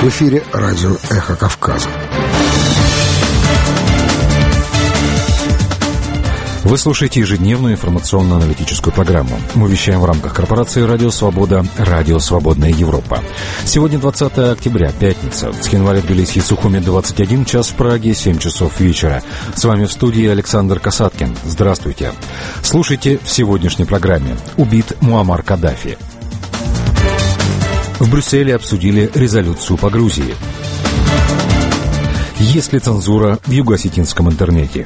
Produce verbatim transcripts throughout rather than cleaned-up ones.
В эфире радио «Эхо Кавказа». Вы слушаете ежедневную информационно-аналитическую программу. Мы вещаем в рамках корпорации «Радио Свобода», «Радио Свободная Европа». Сегодня двадцатое октября, пятница. В Цхинвале, Тбилиси и Сухуми двадцать один час, в Праге семь часов вечера. С вами в студии Александр Касаткин. Здравствуйте. Слушайте в сегодняшней программе. Убит Муаммар Каддафи. В Брюсселе обсудили резолюцию по Грузии. Есть ли цензура в юго-осетинском интернете?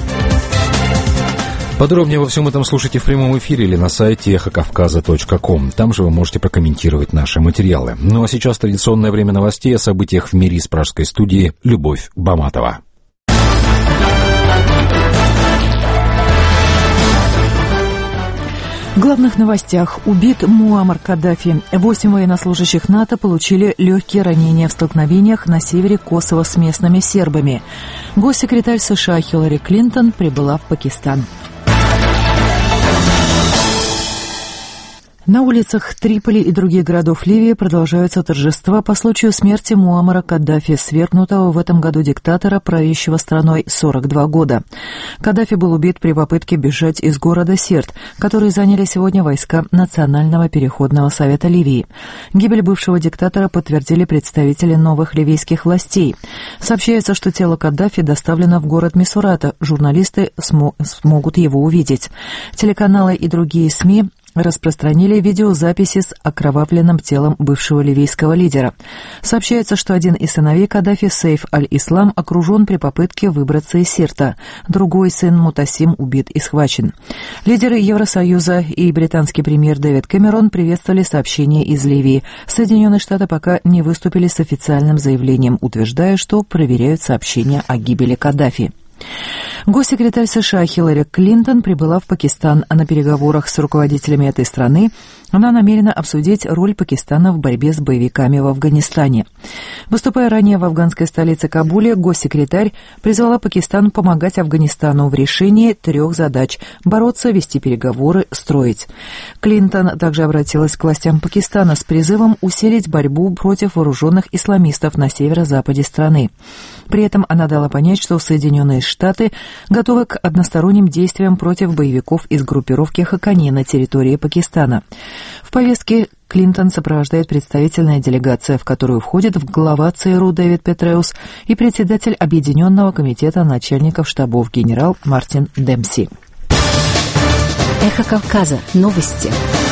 Подробнее во всем этом слушайте в прямом эфире или на сайте эхо кавказа точка ком. Там же вы можете прокомментировать наши материалы. Ну а сейчас традиционное время новостей о событиях в мире из пражской студии Любовь Баматова. В главных новостях. Убит Муаммар Каддафи. Восемь военнослужащих НАТО получили легкие ранения в столкновениях на севере Косово с местными сербами. Госсекретарь США Хиллари Клинтон прибыла в Пакистан. На улицах Триполи и других городов Ливии продолжаются торжества по случаю смерти Муаммара Каддафи, свергнутого в этом году диктатора, правящего страной сорок два года. Каддафи был убит при попытке бежать из города Сирт, который заняли сегодня войска Национального переходного совета Ливии. Гибель бывшего диктатора подтвердили представители новых ливийских властей. Сообщается, что тело Каддафи доставлено в город Мисурата. Журналисты смо- смогут его увидеть. Телеканалы и другие СМИ распространили видеозаписи с окровавленным телом бывшего ливийского лидера. Сообщается, что один из сыновей Каддафи, Сейф аль-Ислам, окружен при попытке выбраться из Сирта. Другой сын, Мутасим, убит и схвачен. Лидеры Евросоюза и британский премьер Дэвид Кэмерон приветствовали сообщение из Ливии. Соединенные Штаты пока не выступили с официальным заявлением, утверждая, что проверяют сообщения о гибели Каддафи. Госсекретарь США Хиллари Клинтон прибыла в Пакистан. На переговорах с руководителями этой страны она намерена обсудить роль Пакистана в борьбе с боевиками в Афганистане. Выступая ранее в афганской столице Кабуле, госсекретарь призвала Пакистан помогать Афганистану в решении трех задач – бороться, вести переговоры, строить. Клинтон также обратилась к властям Пакистана с призывом усилить борьбу против вооруженных исламистов на северо-западе страны. При этом она дала понять, что Соединенные Штаты готовы к односторонним действиям против боевиков из группировки Хакани на территории Пакистана. В повестке Клинтон сопровождает представительная делегация, в которую входит глава ЦРУ Дэвид Петреус и председатель Объединенного комитета начальников штабов генерал Мартин Демпси. Эхо Кавказа. Новости.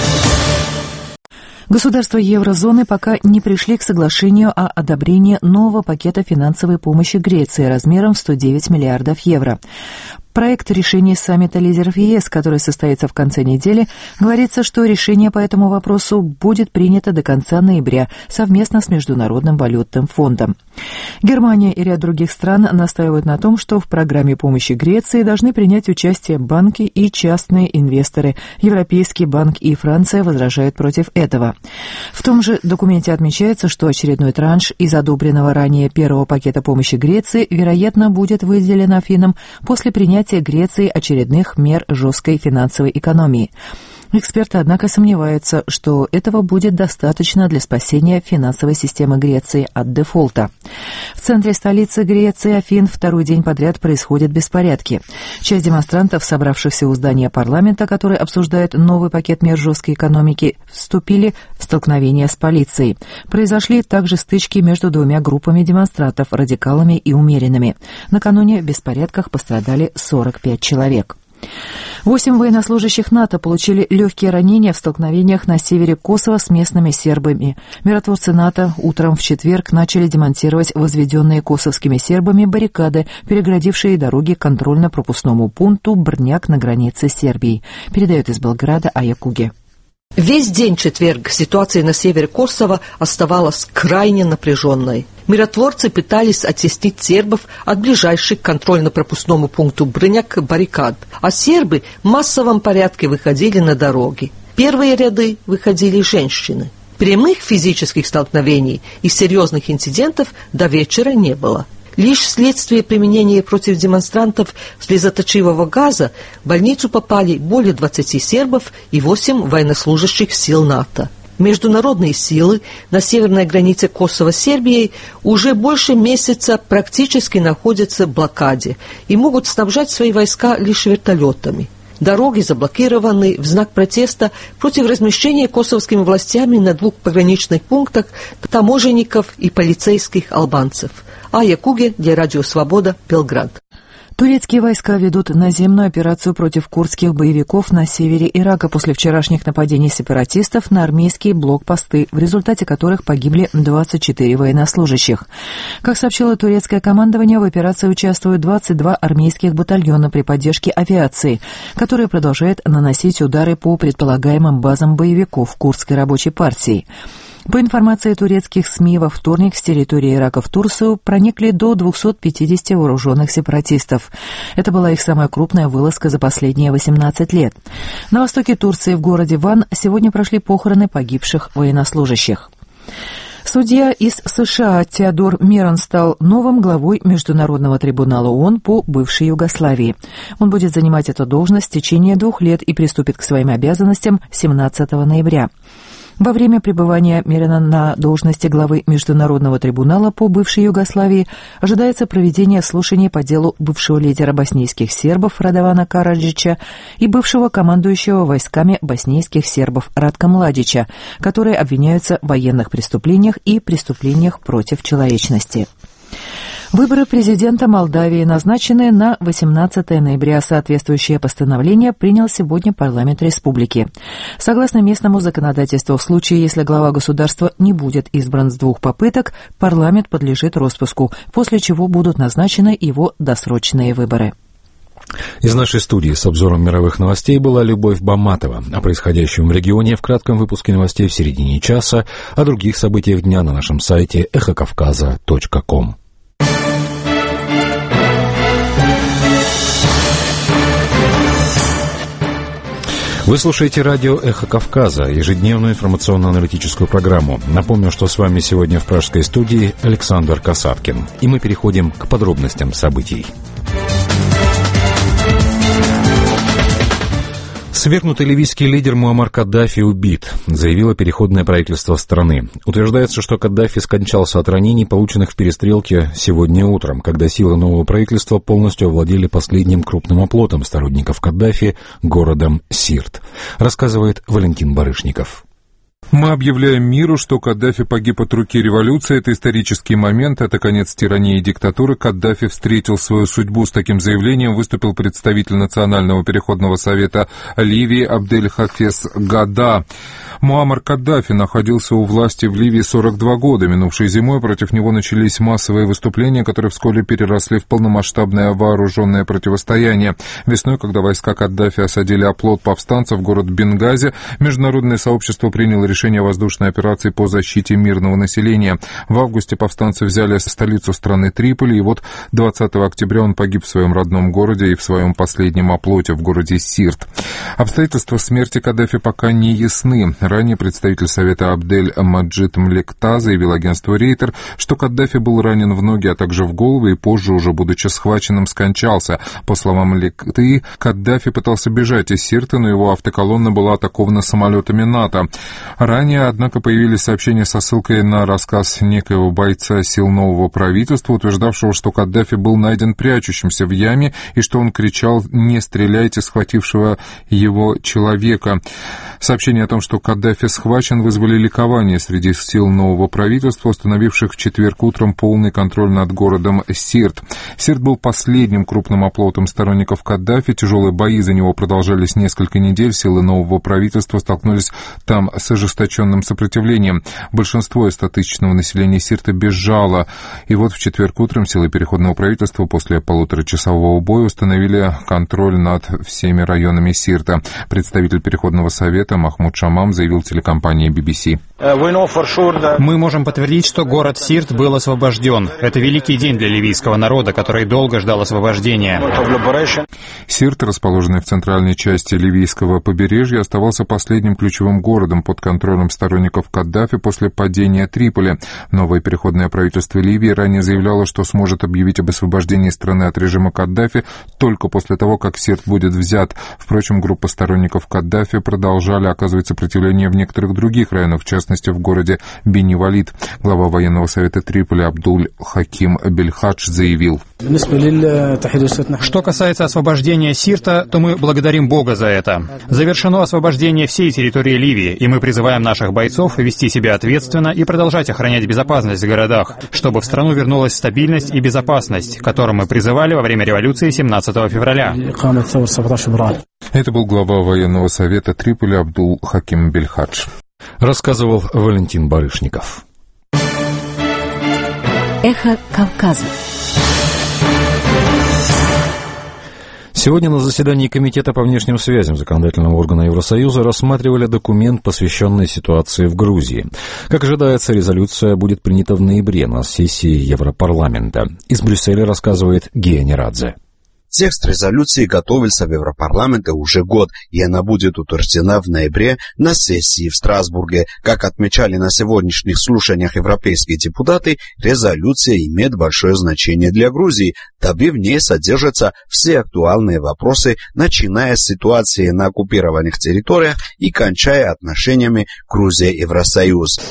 Государства еврозоны пока не пришли к соглашению о одобрении нового пакета финансовой помощи Греции размером в сто девять миллиардов евро. Проект решения саммита лидеров ЕС, который состоится в конце недели, говорится, что решение по этому вопросу будет принято до конца ноября совместно с Международным валютным фондом. Германия и ряд других стран настаивают на том, что в программе помощи Греции должны принять участие банки и частные инвесторы. Европейский банк и Франция возражают против этого. В том же документе отмечается, что очередной транш из одобренного ранее первого пакета помощи Греции, вероятно, будет выделен Афинам после принятия Греции очередных мер жесткой финансовой экономии. Эксперты, однако, сомневаются, что этого будет достаточно для спасения финансовой системы Греции от дефолта. В центре столицы Греции, Афин, второй день подряд происходят беспорядки. Часть демонстрантов, собравшихся у здания парламента, который обсуждает новый пакет мер жесткой экономики, вступили в столкновение с полицией. Произошли также стычки между двумя группами демонстрантов, радикалами и умеренными. Накануне в беспорядках пострадали сорок пять человек. Восемь военнослужащих НАТО получили легкие ранения в столкновениях на севере Косово с местными сербами. Миротворцы НАТО утром в четверг начали демонтировать возведенные косовскими сербами баррикады, перегородившие дороги к контрольно-пропускному пункту Брняк на границе с Сербией. Передает из Белграда Ая Куге. Весь день четверг ситуация на севере Косово оставалась крайне напряженной. Миротворцы пытались оттеснить сербов от ближайших к контрольно-пропускному пункту Брняк баррикад, а сербы в массовом порядке выходили на дороги. В первые ряды выходили женщины. Прямых физических столкновений и серьезных инцидентов до вечера не было. Лишь вследствие применения против демонстрантов слезоточивого газа в больницу попали более двадцати сербов и восемь военнослужащих сил НАТО. Международные силы на северной границе Косово с Сербией уже больше месяца практически находятся в блокаде и могут снабжать свои войска лишь вертолетами. Дороги заблокированы в знак протеста против размещения косовскими властями на двух пограничных пунктах таможенников и полицейских албанцев. Ая Куге для Радио Свобода, Белград. Турецкие войска ведут наземную операцию против курдских боевиков на севере Ирака после вчерашних нападений сепаратистов на армейские блокпосты, в результате которых погибли двадцать четыре военнослужащих. Как сообщило турецкое командование, в операции участвуют двадцать два армейских батальона при поддержке авиации, которая продолжает наносить удары по предполагаемым базам боевиков курдской рабочей партии. По информации турецких СМИ, во вторник с территории Ирака в Турцию проникли до двухсот пятидесяти вооруженных сепаратистов. Это была их самая крупная вылазка за последние восемнадцать лет. На востоке Турции, в городе Ван, сегодня прошли похороны погибших военнослужащих. Судья из США Теодор Мерон стал новым главой Международного трибунала ООН по бывшей Югославии. Он будет занимать эту должность в течение двух лет и приступит к своим обязанностям семнадцатого ноября. Во время пребывания Мерона на должности главы Международного трибунала по бывшей Югославии ожидается проведение слушаний по делу бывшего лидера боснийских сербов Радована Караджича и бывшего командующего войсками боснийских сербов Радка Младича, которые обвиняются в военных преступлениях и преступлениях против человечности. Выборы президента Молдавии назначены на восемнадцатого ноября. Соответствующее постановление принял сегодня парламент республики. Согласно местному законодательству, в случае, если глава государства не будет избран с двух попыток, парламент подлежит распуску, после чего будут назначены его досрочные выборы. Из нашей студии с обзором мировых новостей была Любовь Баматова. О происходящем в регионе в кратком выпуске новостей в середине часа, о других событиях дня на нашем сайте эхо кавказа точка ком. Вы слушаете радио «Эхо Кавказа», ежедневную информационно-аналитическую программу. Напомню, что с вами сегодня в пражской студии Александр Касаткин. И мы переходим к подробностям событий. Свергнутый ливийский лидер Муаммар Каддафи убит, заявило переходное правительство страны. Утверждается, что Каддафи скончался от ранений, полученных в перестрелке сегодня утром, когда силы нового правительства полностью овладели последним крупным оплотом сторонников Каддафи, городом Сирт, рассказывает Валентин Барышников. Мы объявляем миру, что Каддафи погиб от руки революции. Это исторический момент, это конец тирании и диктатуры. Каддафи встретил свою судьбу. С таким заявлением выступил представитель Национального переходного совета Ливии Абдель-Хафез Гада. Муаммар Каддафи находился у власти в Ливии сорок два года. Минувшей зимой против него начались массовые выступления, которые вскоре переросли в полномасштабное вооруженное противостояние. Весной, когда войска Каддафи осадили оплот повстанцев, город Бенгази, международное сообщество приняло решение о воздушной операции по защите мирного населения. В августе повстанцы взяли столицу страны Триполи, и вот двадцатого октября он погиб в своем родном городе и в своем последнем оплоте в городе Сирт. Обстоятельства смерти Каддафи пока не ясны. Ранее представитель Совета Абдель-Маджид Млекта заявил агентству Рейтер, что Каддафи был ранен в ноги, а также в голову, и позже, уже будучи схваченным, скончался. По словам Млекты, Каддафи пытался бежать из Сирта, но его автоколонна была атакована самолетами НАТО. Ранее, однако, появились сообщения со ссылкой на рассказ некоего бойца сил нового правительства, утверждавшего, что Каддафи был найден прячущимся в яме и что он кричал «не стреляйте схватившего его человека». Сообщение о том, что Каддафи схвачен, вызвали ликование среди сил нового правительства, установивших в четверг утром полный контроль над городом Сирт. Сирт был последним крупным оплотом сторонников Каддафи. Тяжелые бои за него продолжались несколько недель. Силы нового правительства столкнулись там с ожесточенным сопротивлением. Большинство из стотысячного населения Сирта бежало. И вот в четверг утром силы переходного правительства после полуторачасового боя установили контроль над всеми районами Сирта. Представитель переходного совета Махмуд Шамам заявил телекомпании би би си. Мы можем подтвердить, что город Сирт был освобожден. Это великий день для ливийского народа, который долго ждал освобождения. Сирт, расположенный в центральной части ливийского побережья, оставался последним ключевым городом под контролем сторонников Каддафи после падения Триполи. Новое переходное правительство Ливии ранее заявляло, что сможет объявить об освобождении страны от режима Каддафи только после того, как Сирт будет взят. Впрочем, группа сторонников Каддафи продолжали оказывать сопротивление в некоторых других районах, в частности, в городе Бени-Валид. Глава военного совета Триполи Абдуль-Хаким Бельхадж заявил: Что касается освобождения Сирта, то мы благодарим Бога за это. Завершено освобождение всей территории Ливии, и мы призываем наших бойцов вести себя ответственно и продолжать охранять безопасность в городах, чтобы в страну вернулась стабильность и безопасность, к которым мы призывали во время революции семнадцатого февраля. Это был глава военного совета Триполи Абдул-Хаким Бельхадж. Рассказывал Валентин Барышников. Эхо Кавказа. Сегодня на заседании Комитета по внешним связям законодательного органа Евросоюза рассматривали документ, посвященный ситуации в Грузии. Как ожидается, резолюция будет принята в ноябре на сессии Европарламента. Из Брюсселя рассказывает Гия Нерадзе. Текст резолюции готовился в Европарламенте уже год, и она будет утверждена в ноябре на сессии в Страсбурге. Как отмечали на сегодняшних слушаниях европейские депутаты, резолюция имеет большое значение для Грузии, дабы в ней содержатся все актуальные вопросы, начиная с ситуации на оккупированных территориях и кончая отношениями Грузия и Евросоюз.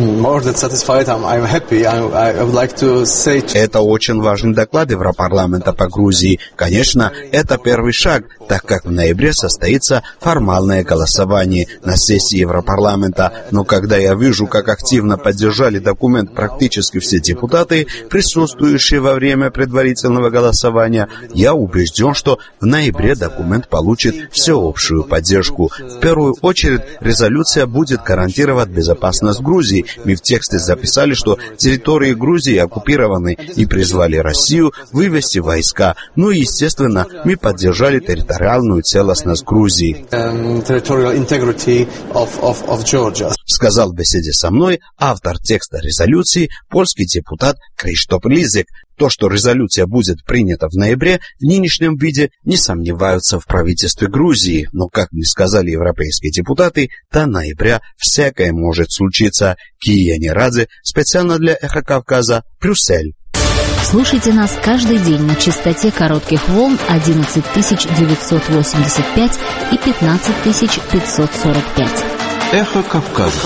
Это очень важный доклад Европарламента по Грузии. Конечно, это первый шаг, так как в ноябре состоится формальное голосование на сессии Европарламента. Но когда я вижу, как активно поддержали документ практически все депутаты, присутствующие во время предварительного голосования, я убежден, что в ноябре документ получит всеобщую поддержку. В первую очередь, резолюция будет гарантировать безопасность Грузии. Мы в тексте записали, что территории Грузии оккупированы, и призвали Россию вывести войска. Ну и, естественно, мы поддержали территориальную целостность Грузии. Сказал в беседе со мной автор текста резолюции, польский депутат Криштоф Лизек. То, что резолюция будет принята в ноябре, в нынешнем виде не сомневаются в правительстве Грузии. Но, как мне сказали европейские депутаты, до ноября всякое может случиться. Гия Нерадзе, специально для Эхо Кавказа, Брюссель. Слушайте нас каждый день на частоте коротких волн одиннадцать тысяч девятьсот восемьдесят пять и пятнадцать тысяч пятьсот сорок пять. Эхо Кавказа.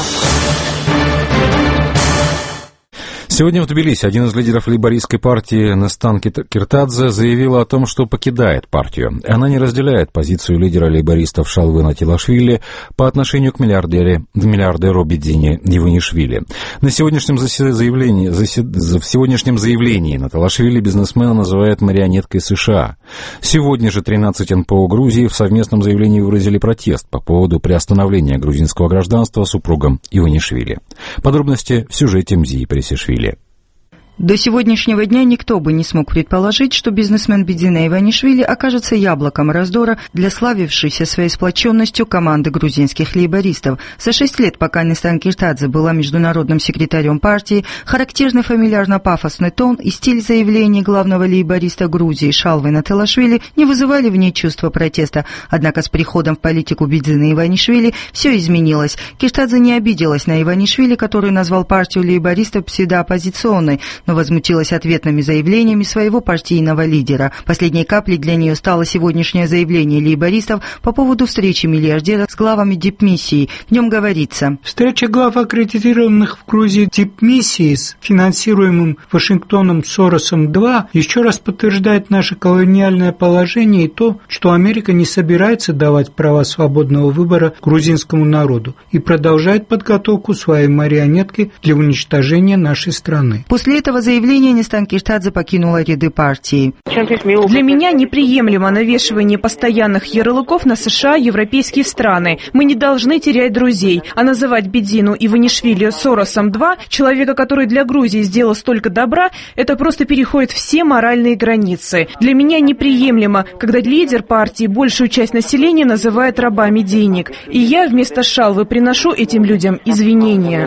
Сегодня в Тбилиси один из лидеров лейбористской партии Нестан Киртадзе заявила о том, что покидает партию. Она не разделяет позицию лидера лейбористов Шалвы Натилашвили по отношению к миллиардере, миллиардеру Бедзине Иванишвили. На сегодняшнем заявлении, засед... в сегодняшнем заявлении Натилашвили бизнесмена называет марионеткой США. Сегодня же тринадцать эн пэ о Грузии в совместном заявлении выразили протест по поводу приостановления грузинского гражданства супругам Иванишвили. Подробности в сюжете Мзии Пересишвили. До сегодняшнего дня никто бы не смог предположить, что бизнесмен Бедзине Иванишвили окажется яблоком раздора для славившейся своей сплоченностью команды грузинских лейбористов. За шесть лет, пока Нестан Киртадзе была международным секретарем партии, характерный фамильярно-пафосный тон и стиль заявлений главного лейбориста Грузии Шалвы Натилашвили не вызывали в ней чувства протеста. Однако с приходом в политику Бедзине Иванишвили все изменилось. Киртадзе не обиделась на Иванишвили, который назвал партию лейбористов псевдооппозиционной, но возмутилась ответными заявлениями своего партийного лидера. Последней каплей для нее стало сегодняшнее заявление лейбористов по поводу встречи миллиардера с главами дипмиссии. В нем говорится: встреча глав аккредитированных в Грузии дипмиссий с финансируемым Вашингтоном Соросом-два еще раз подтверждает наше колониальное положение и то, что Америка не собирается давать права свободного выбора грузинскому народу и продолжает подготовку своей марионетки для уничтожения нашей страны. После этого этого заявления Нестан Киштадзе покинула ряды партии. Для меня неприемлемо навешивание постоянных ярлыков на США, европейские страны. Мы не должны терять друзей. А называть Бедзину Иванишвили Соросом-два, человека, который для Грузии сделал столько добра, это просто переходит все моральные границы. Для меня неприемлемо, когда лидер партии большую часть населения называет рабами денег. И я вместо шалвы приношу этим людям извинения.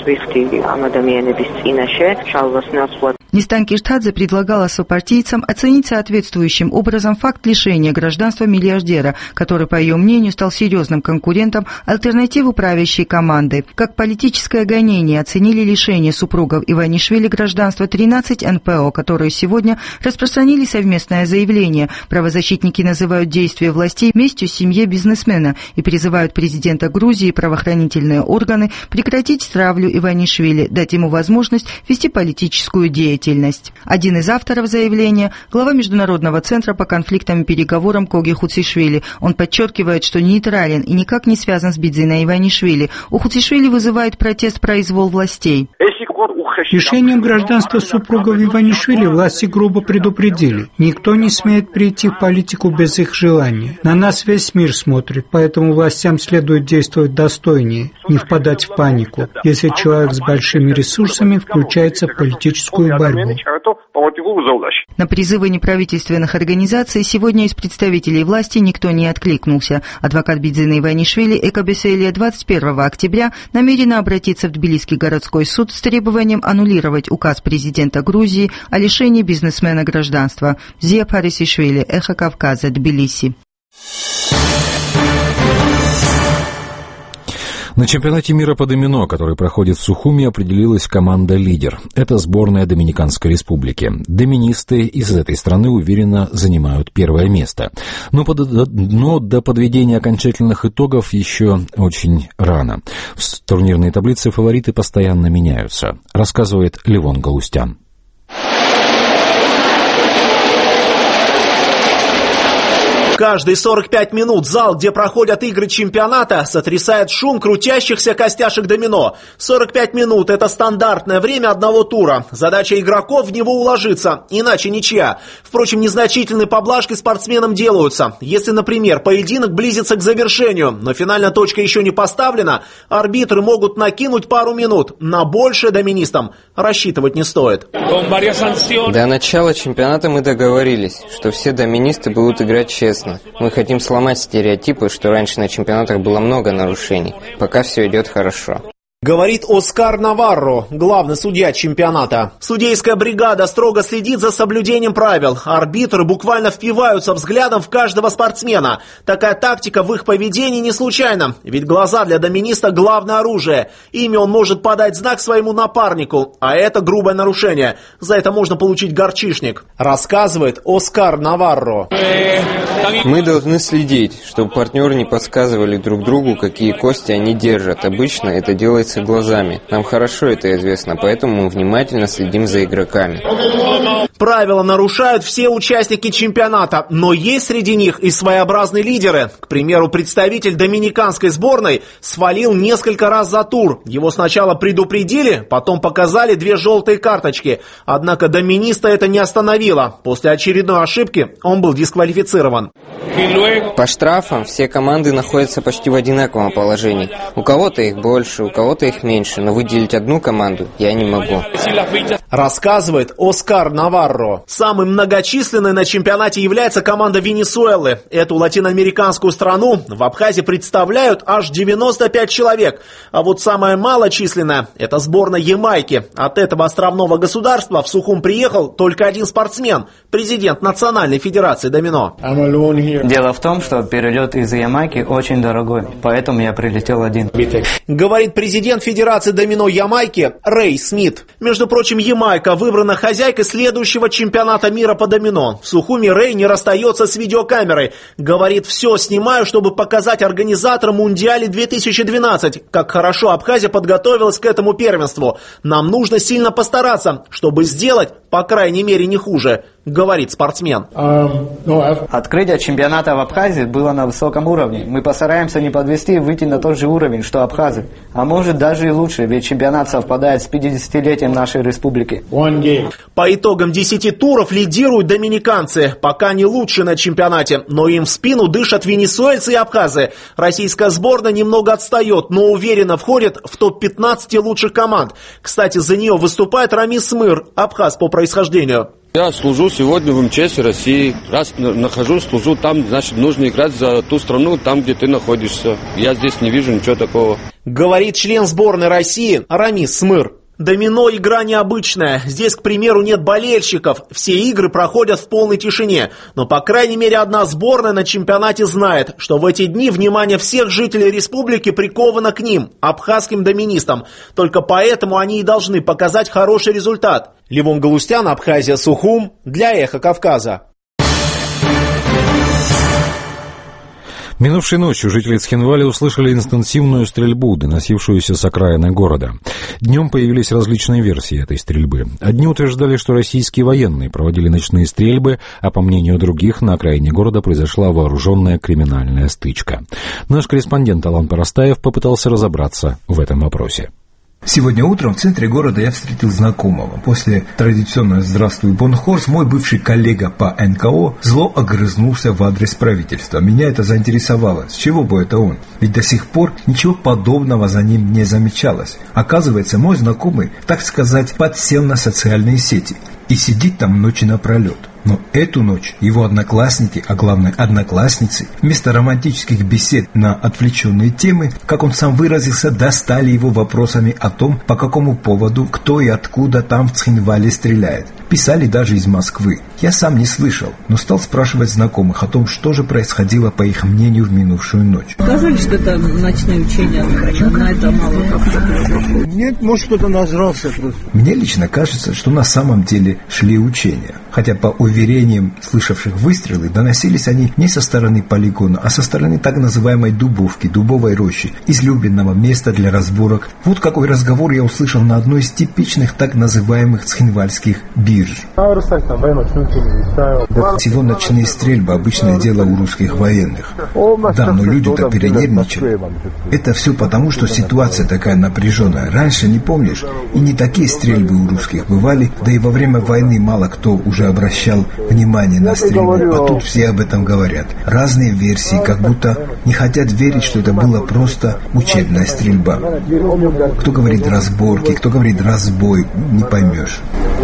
Нестан Киштадзе предлагала сопартийцам оценить соответствующим образом факт лишения гражданства миллиардера, который, по ее мнению, стал серьезным конкурентом альтернативы правящей команды. Как политическое гонение оценили лишение супругов Иванишвили гражданства тринадцать эн пэ о, которые сегодня распространили совместное заявление. Правозащитники называют действия властей местью семье бизнесмена и призывают президента Грузии и правоохранительные органы прекратить травлю Иванишвили, дать ему возможность вести политическую деятельность. Один из авторов заявления – глава Международного центра по конфликтам и переговорам Коги Хуцишвили. Он подчеркивает, что нейтрален и никак не связан с Бедзиной Иванишвили. У Хуцишвили вызывает протест произвол властей. Лишением гражданства супругов Иванишвили власти грубо предупредили. Никто не смеет прийти в политику без их желания. На нас весь мир смотрит, поэтому властям следует действовать достойнее, не впадать в панику, если человек с большими ресурсами включается в политическую борьбу. На призывы неправительственных организаций сегодня из представителей власти никто не откликнулся. Адвокат Бедзины Иванишвили Эка Беселия двадцать первого октября намерена обратиться в Тбилисский городской суд с требованием аннулировать указ президента Грузии о лишении бизнесмена гражданства. Зия Парисишвили, Эхо Кавказа, Тбилиси. На чемпионате мира по домино, который проходит в Сухуми, определилась команда-лидер. Это сборная Доминиканской республики. Доминисты из этой страны уверенно занимают первое место. Но, под, но до подведения окончательных итогов еще очень рано. В турнирной таблице фавориты постоянно меняются, рассказывает Левон Галустян. Каждые сорок пять минут зал, где проходят игры чемпионата, сотрясает шум крутящихся костяшек домино. сорок пять минут – это стандартное время одного тура. Задача игроков в него уложиться, иначе ничья. Впрочем, незначительные поблажки спортсменам делаются. Если, например, поединок близится к завершению, но финальная точка еще не поставлена, арбитры могут накинуть пару минут. На большее доминистам рассчитывать не стоит. До начала чемпионата мы договорились, что все доминисты будут играть честно. Мы хотим сломать стереотипы, что раньше на чемпионатах было много нарушений. Пока все идет хорошо. Говорит Оскар Наварро, главный судья чемпионата. Судейская бригада строго следит за соблюдением правил. Арбитры буквально впиваются взглядом в каждого спортсмена. Такая тактика в их поведении не случайна. Ведь глаза для доминиста – главное оружие. Ими он может подать знак своему напарнику. А это грубое нарушение. За это можно получить горчишник. Рассказывает Оскар Наварро. Мы должны следить, чтобы партнеры не подсказывали друг другу, какие кости они держат. Обычно это делается глазами. Нам хорошо это известно, поэтому мы внимательно следим за игроками. Правила нарушают все участники чемпионата, но есть среди них и своеобразные лидеры. К примеру, представитель доминиканской сборной свалил несколько раз за тур. Его сначала предупредили, потом показали две желтые карточки. Однако доминиста это не остановило. После очередной ошибки он был дисквалифицирован. По штрафам все команды находятся почти в одинаковом положении. У кого-то их больше, у кого-то их меньше, но выделить одну команду я не могу. Рассказывает Оскар Наварро. Самой многочисленной на чемпионате является команда Венесуэлы. Эту латиноамериканскую страну в Абхазии представляют аж девяносто пять человек. А вот самая малочисленная – это сборная Ямайки. От этого островного государства в Сухум приехал только один спортсмен – президент Национальной Федерации домино. Дело в том, что перелет из Ямайки очень дорогой, поэтому я прилетел один. Говорит президент Федерации домино Ямайки Рэй Смит. Между прочим, Ямайка выбрана хозяйкой следующего чемпионата мира по домино. В Сухуми Рэй не расстается с видеокамерой. Говорит, все снимаю, чтобы показать организаторам Мундиале две тысячи двенадцать, как хорошо Абхазия подготовилась к этому первенству. Нам нужно сильно постараться, чтобы сделать по крайней мере, не хуже, говорит спортсмен. Открытие чемпионата в Абхазии было на высоком уровне. Мы постараемся не подвести и выйти на тот же уровень, что абхазы. А может даже и лучше, ведь чемпионат совпадает с пятидесятилетием нашей республики. По итогам десяти туров лидируют доминиканцы. Пока не лучше на чемпионате, но им в спину дышат венесуэльцы и абхазы. Российская сборная немного отстает, но уверенно входит в топ пятнадцать лучших команд. Кстати, за нее выступает Рамис Смыр, абхаз по происхождению. Я служу сегодня в эм че эс России. Раз нахожусь, служу там, значит, нужно играть за ту страну, там, где ты находишься. Я здесь не вижу ничего такого. Говорит член сборной России Рамис Смыр. Домино игра необычная. Здесь, к примеру, нет болельщиков. Все игры проходят в полной тишине. Но, по крайней мере, одна сборная на чемпионате знает, что в эти дни внимание всех жителей республики приковано к ним, абхазским доминистам. Только поэтому они и должны показать хороший результат. Левон Галустян, Абхазия, Сухум, для Эхо Кавказа. Минувшей ночью жители Цхинвали услышали интенсивную стрельбу, доносившуюся с окраины города. Днем появились различные версии этой стрельбы. Одни утверждали, что российские военные проводили ночные стрельбы, а по мнению других, на окраине города произошла вооруженная криминальная стычка. Наш корреспондент Алан Парастаев попытался разобраться в этом вопросе. Сегодня утром в центре города я встретил знакомого. После традиционного «Здравствуй, Бонхорс» мой бывший коллега по эн ка о зло огрызнулся в адрес правительства. Меня это заинтересовало. С чего бы это он? Ведь до сих пор ничего подобного за ним не замечалось. Оказывается, мой знакомый, так сказать, подсел на социальные сети и сидит там ночи напролет. Но эту ночь его одноклассники, а главное одноклассницы, вместо романтических бесед на отвлеченные темы, как он сам выразился, достали его вопросами о том, по какому поводу, кто и откуда там в Цхинвале стреляет. Писали даже из Москвы. Я сам не слышал, но стал спрашивать знакомых о том, что же происходило, по их мнению, в минувшую ночь. Сказали, что это ночные учения, на это мало как-то. Нет, может, кто-то нажрался просто. Мне лично кажется, что на самом деле шли учения. Хотя по уверениям слышавших выстрелы, доносились они не со стороны полигона, а со стороны так называемой Дубовки, Дубовой рощи, излюбленного места для разборок. Вот какой разговор я услышал на одной из типичных так называемых цхинвальских бирж. Всего ночные стрельбы – обычное дело у русских военных. Да, но люди-то перенервничали. Это все потому, что ситуация такая напряженная. Раньше, не помнишь, и не такие стрельбы у русских бывали, да и во время войны мало кто уже обращал внимание на стрельбу, а тут все об этом говорят. Разные версии, как будто не хотят верить, что это была просто учебная стрельба. Кто говорит разборки, кто говорит разбой, не поймешь.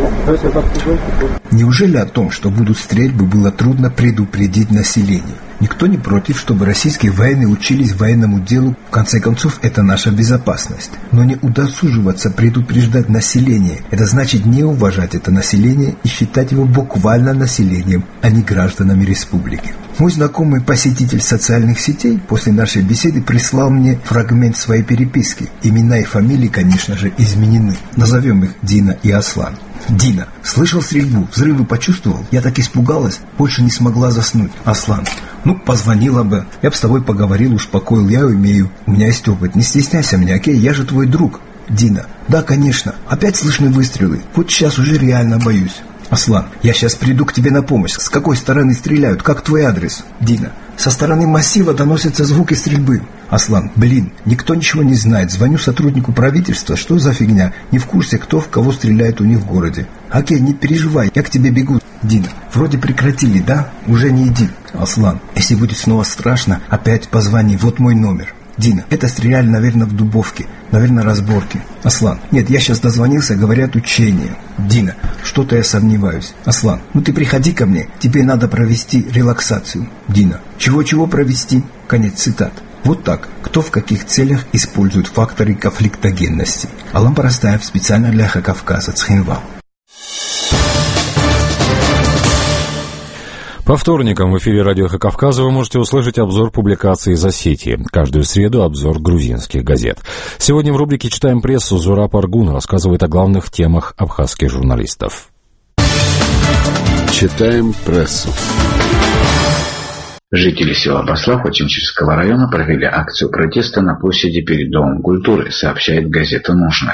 Неужели о том, что будут стрельбы, было трудно предупредить население? Никто не против, чтобы российские военные учились военному делу. В конце концов, это наша безопасность. Но не удосуживаться предупреждать население – это значит не уважать это население и считать его буквально населением, а не гражданами республики. Мой знакомый посетитель социальных сетей после нашей беседы прислал мне фрагмент своей переписки. Имена и фамилии, конечно же, изменены. Назовем их Дина и Аслан. Дина. Слышал стрельбу, взрывы почувствовал. Я так испугалась, больше не смогла заснуть. Аслан. Ну, позвонила бы. Я бы с тобой поговорил, успокоил. Я умею. У меня есть опыт. Не стесняйся меня, окей? Я же твой друг. Дина. Да, конечно. Опять слышны выстрелы. Вот сейчас уже реально боюсь. Аслан. Я сейчас приду к тебе на помощь. С какой стороны стреляют? Как твой адрес? Дина. Со стороны массива доносятся звуки стрельбы. Аслан. Блин, никто ничего не знает. Звоню сотруднику правительства. Что за фигня? Не в курсе, кто в кого стреляет у них в городе. Окей, не переживай, я к тебе бегу. Дина. Вроде прекратили, да? Уже не иди. Аслан. Если будет снова страшно, опять позвони. Вот мой номер. Дина. Это стреляли, наверное, в Дубовке. Наверное, разборки. Аслан. Нет, я сейчас дозвонился, говорят, учения. Дина. Что-то я сомневаюсь. Аслан. Ну ты приходи ко мне. Тебе надо провести релаксацию. Дина. Чего-чего провести? Конец цитат. Вот так. Кто в каких целях использует факторы конфликтогенности. Алан Парастаев специально для Эхо Кавказа, Цхинвал. По вторникам в эфире радио «Эхо Кавказа» вы можете услышать обзор публикаций из Осетии. Каждую среду обзор грузинских газет. Сегодня в рубрике «Читаем прессу» Зураб Аргун рассказывает о главных темах абхазских журналистов. Читаем прессу. Жители села Баслав Очимчирского района провели акцию протеста на площади перед Домом культуры, сообщает газета «Нужная».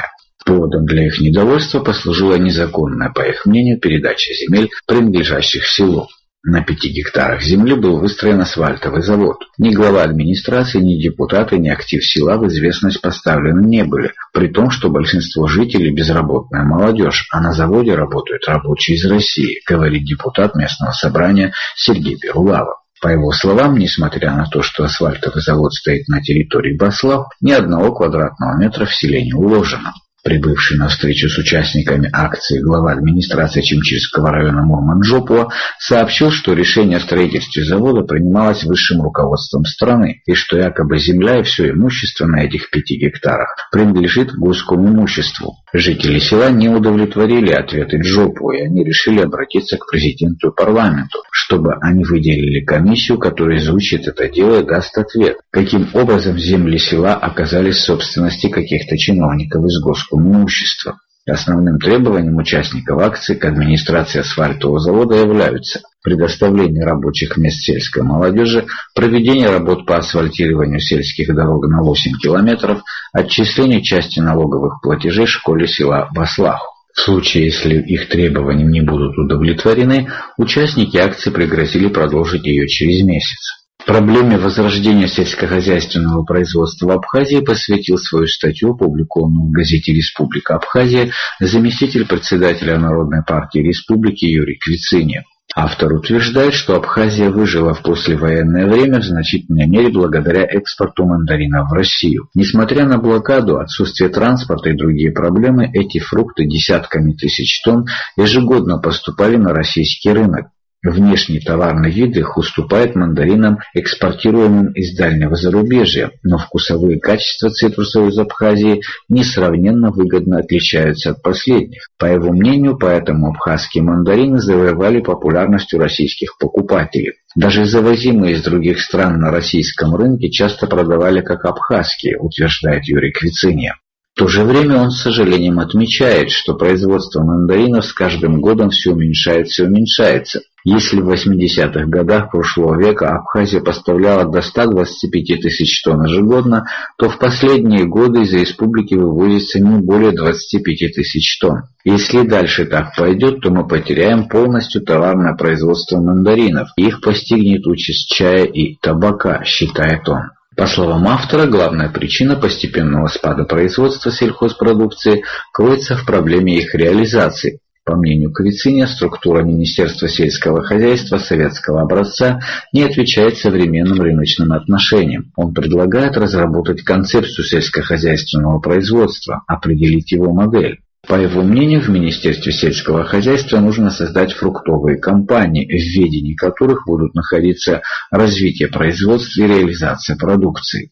Поводом для их недовольства послужила незаконная, по их мнению, передача земель, принадлежащих селу. На пяти гектарах земли был выстроен асфальтовый завод. Ни глава администрации, ни депутаты, ни актив села в известность поставлены не были, при том, что большинство жителей безработная молодежь, а на заводе работают рабочие из России, говорит депутат местного собрания Сергей Перулава. По его словам, несмотря на то, что асфальтовый завод стоит на территории Баслав, ни одного квадратного метра в селе не уложено. Прибывший на встречу с участниками акции глава администрации Чимчирского района Мурман Джопуа сообщил, что решение о строительстве завода принималось высшим руководством страны, и что якобы земля и все имущество на этих пяти гектарах принадлежит горскому имуществу. Жители села не удовлетворили ответы Джопуа, и они решили обратиться к президенту и парламенту, чтобы они выделили комиссию, которая изучит это дело и даст ответ, каким образом земли села оказались в собственности каких-то чиновников из горского имущества. Основным требованием участников акции к администрации асфальтового завода являются предоставление рабочих мест сельской молодежи, проведение работ по асфальтированию сельских дорог на восемь километров, отчисление части налоговых платежей школе села Баслах. В случае, если их требования не будут удовлетворены, участники акции пригрозили продолжить ее через месяц. Проблеме возрождения сельскохозяйственного производства в Абхазии посвятил свою статью, опубликованную в газете «Республика Абхазия», заместитель председателя Народной партии республики Юрий Квицинин. Автор утверждает, что Абхазия выжила в послевоенное время в значительной мере благодаря экспорту мандаринов в Россию. Несмотря на блокаду, отсутствие транспорта и другие проблемы, эти фрукты десятками тысяч тонн ежегодно поступали на российский рынок. Внешний товарный вид их уступает мандаринам, экспортируемым из дальнего зарубежья, но вкусовые качества цитрусов из Абхазии несравненно выгодно отличаются от последних. По его мнению, поэтому абхазские мандарины завоевали популярность у российских покупателей. Даже завозимые из других стран на российском рынке часто продавали как абхазские, утверждает Юрий Квицинин. В то же время он с сожалением отмечает, что производство мандаринов с каждым годом все уменьшается и уменьшается. Если в восьмидесятых годах прошлого века Абхазия поставляла до ста двадцати пяти тысяч тонн ежегодно, то в последние годы из республики вывозится не более двадцати пяти тысяч тонн. Если дальше так пойдет, то мы потеряем полностью товарное производство мандаринов, и их постигнет участь чая и табака, считает он. По словам автора, главная причина постепенного спада производства сельхозпродукции кроется в проблеме их реализации. По мнению Квицинина, структура Министерства сельского хозяйства советского образца не отвечает современным рыночным отношениям. Он предлагает разработать концепцию сельскохозяйственного производства, определить его модель. По его мнению, в Министерстве сельского хозяйства нужно создать фруктовые компании, в ведении которых будут находиться развитие производства и реализация продукции.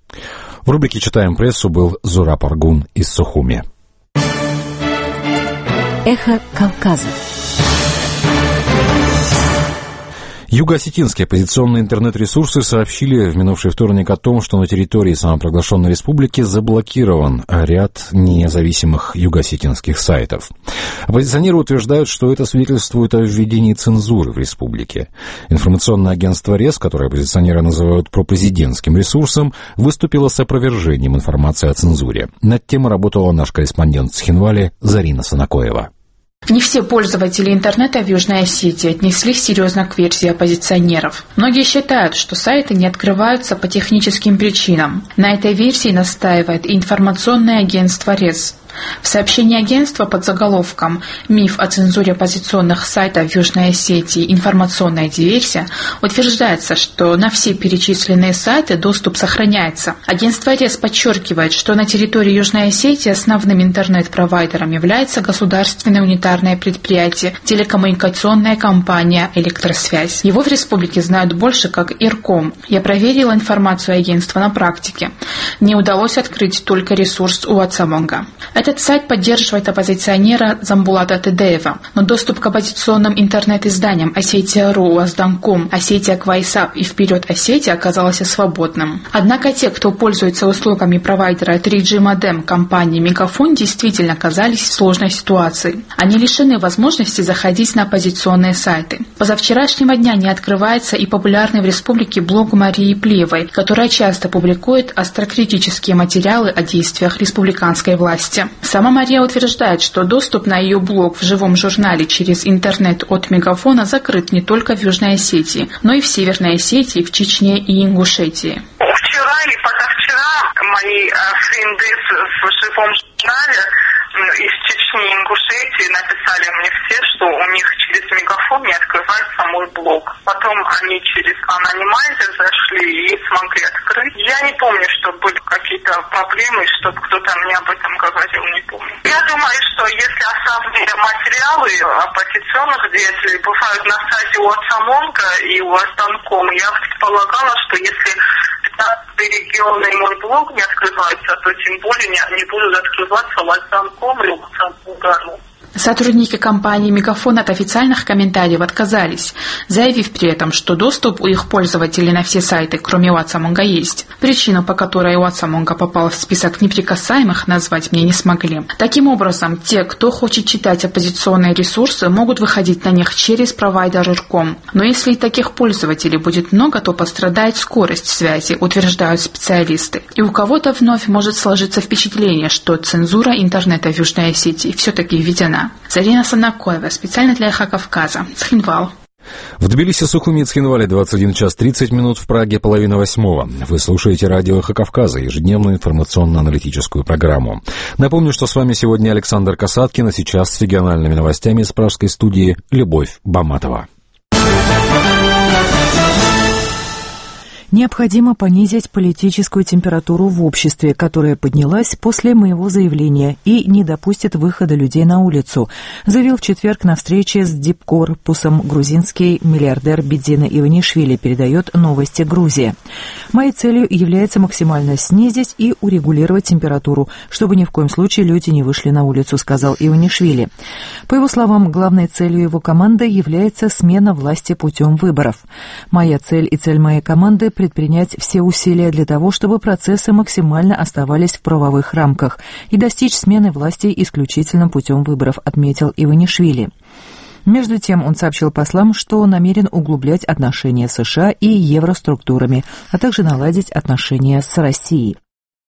В рубрике «Читаем прессу» был Зураб Аргун из Сухуми. Эхо Кавказа. Юго-осетинские оппозиционные интернет-ресурсы сообщили в минувший вторник о том, что на территории самопроглашенной республики заблокирован ряд независимых юго-осетинских сайтов. Оппозиционеры утверждают, что это свидетельствует о введении цензуры в республике. Информационное агентство РЕС, которое оппозиционеры называют пропрезидентским ресурсом, выступило с опровержением информации о цензуре. Над темой работала наш корреспондент с Цхинвали Зарина Санакоева. Не все пользователи интернета в Южной Осетии отнеслись серьезно к версии оппозиционеров. Многие считают, что сайты не открываются по техническим причинам. На этой версии настаивает и информационное агентство РЕС. В сообщении агентства под заголовком «Миф о цензуре оппозиционных сайтов в Южной Осетии. Информационная диверсия» утверждается, что на все перечисленные сайты доступ сохраняется. Агентство РЕС подчеркивает, что на территории Южной Осетии основным интернет-провайдером является государственное унитарное предприятие телекоммуникационная компания «Электросвязь». Его в республике знают больше как Ирком. Я проверила информацию агентства на практике. Не удалось открыть только ресурс Уацамонга. Этот сайт поддерживает оппозиционера Замбулата Тедеева, но доступ к оппозиционным интернет-изданиям Осетия.ру, Уазданком, Осетия Квайсап и Вперед Осетия оказался свободным. Однако те, кто пользуется услугами провайдера три джи модем компании Мегафон, действительно оказались в сложной ситуации. Они лишены возможности заходить на оппозиционные сайты. Позавчерашнего дня не открывается и популярный в республике блог Марии Плиевой, которая часто публикует острокритические материалы о действиях республиканской власти. Сама Мария утверждает, что доступ на ее блог в живом журнале через интернет от Мегафона закрыт не только в Южной Осетии, но и в Северной Осетии, в Чечне и Ингушетии. Вчера и позавчера мои френды в живом журнале из Чечни и Ингушетии написали мне все, что у них через Мегафон не открывается мой блог. Потом они через анонимайзер зашли и смогли открыть. Я не помню, что были какие-то проблемы, чтобы кто-то мне об этом говорил, не помню. Я думаю, что если основные материалы оппозиционных деятелей бывают на сайте у отца Монга и у Останкома, я предполагала, что если пятнадцатый регион и мой блог не открываются, то тем более не, не будут открываться у Останкома и у отца Монга. Сотрудники компании «Мегафон» от официальных комментариев отказались, заявив при этом, что доступ у их пользователей на все сайты, кроме WhatsApp, есть. Причину, по которой WhatsApp попал в список неприкасаемых, назвать мне не смогли. Таким образом, те, кто хочет читать оппозиционные ресурсы, могут выходить на них через провайдер Ирком. Но если и таких пользователей будет много, то пострадает скорость связи, утверждают специалисты. И у кого-то вновь может сложиться впечатление, что цензура интернета в Южной Осетии все-таки введена. Зарина Санакоева, специально для Эхо Кавказа, Цхинвал. В Тбилиси-Сухуми, Цхинвале, двадцать один час тридцать минут, в Праге половина восьмого. Вы слушаете радио Эхо Кавказа, ежедневную информационно-аналитическую программу. Напомню, что с вами сегодня Александр Касаткин, а сейчас с региональными новостями из пражской студии Любовь Баматова. Необходимо понизить политическую температуру в обществе, которая поднялась после моего заявления и не допустит выхода людей на улицу, заявил в четверг на встрече с дипкорпусом грузинский миллиардер Бидзина Иванишвили, передает «Новости Грузии». Моей целью является максимально снизить и урегулировать температуру, чтобы ни в коем случае люди не вышли на улицу, сказал Иванишвили. По его словам, главной целью его команды является смена власти путем выборов. Моя цель и цель моей команды – предпринять все усилия для того, чтобы процессы максимально оставались в правовых рамках и достичь смены власти исключительно путем выборов, отметил Иванишвили. Между тем он сообщил послам, что намерен углублять отношения с США и евроструктурами, а также наладить отношения с Россией.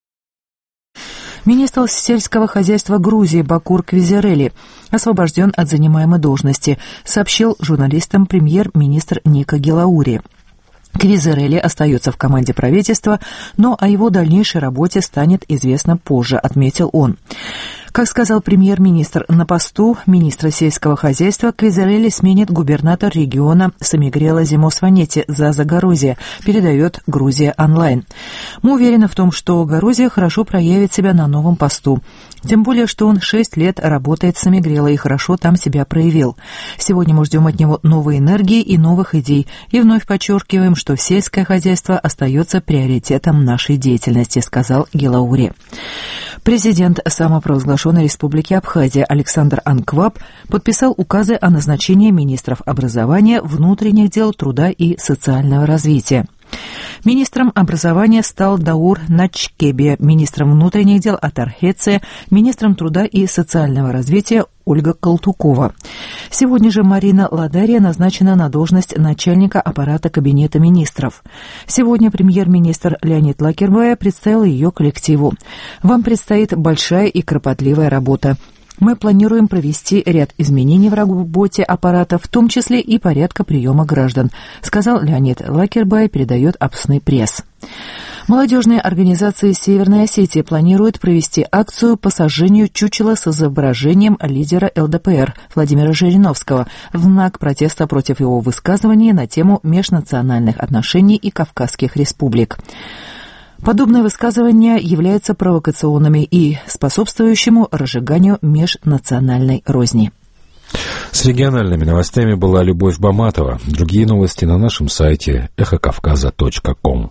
Министр сельского хозяйства Грузии Бакур Квизерели освобожден от занимаемой должности, сообщил журналистам премьер-министр Ника Гелаури. Квизерели остается в команде правительства, но о его дальнейшей работе станет известно позже, отметил он. Как сказал премьер-министр, на посту министра сельского хозяйства Квизерели сменит губернатор региона Самигрела Зимосванети за Загорозье, передает Грузия онлайн. Мы уверены в том, что Горозия хорошо проявит себя на новом посту. Тем более, что он шесть лет работает в Самигрела и хорошо там себя проявил. Сегодня мы ждем от него новой энергии и новых идей. И вновь подчеркиваем, что сельское хозяйство остается приоритетом нашей деятельности, сказал Гелаури. Президент самопровозглашенной республики Абхазия Александр Анкваб подписал указы о назначении министров образования, внутренних дел, труда и социального развития. Министром образования стал Даур Начкебе, министром внутренних дел Атар Хеце, министром труда и социального развития Ольга Колтукова. Сегодня же Марина Ладария назначена на должность начальника аппарата Кабинета министров. Сегодня премьер-министр Леонид Лакербай представил ее коллективу. Вам предстоит большая и кропотливая работа. Мы планируем провести ряд изменений в работе аппарата, в том числе и порядка приема граждан, сказал Леонид Лакербай, передает Апсный пресс. Молодежные организации Северной Осетии планируют провести акцию по сожжению чучела с изображением лидера эл дэ пэ эр Владимира Жириновского в знак протеста против его высказываний на тему межнациональных отношений и Кавказских республик. Подобные высказывания являются провокационными и способствующему разжиганию межнациональной розни. С региональными новостями была Любовь Баматова. Другие новости на нашем сайте эхо кавказа точка ком.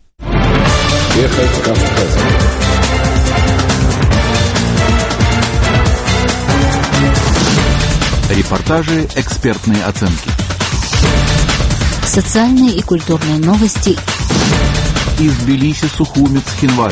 Эхо Кавказа. Репортажи, экспертные оценки. Социальные и культурные новости. Из Тбилиси, Сухуми, Цхинвале.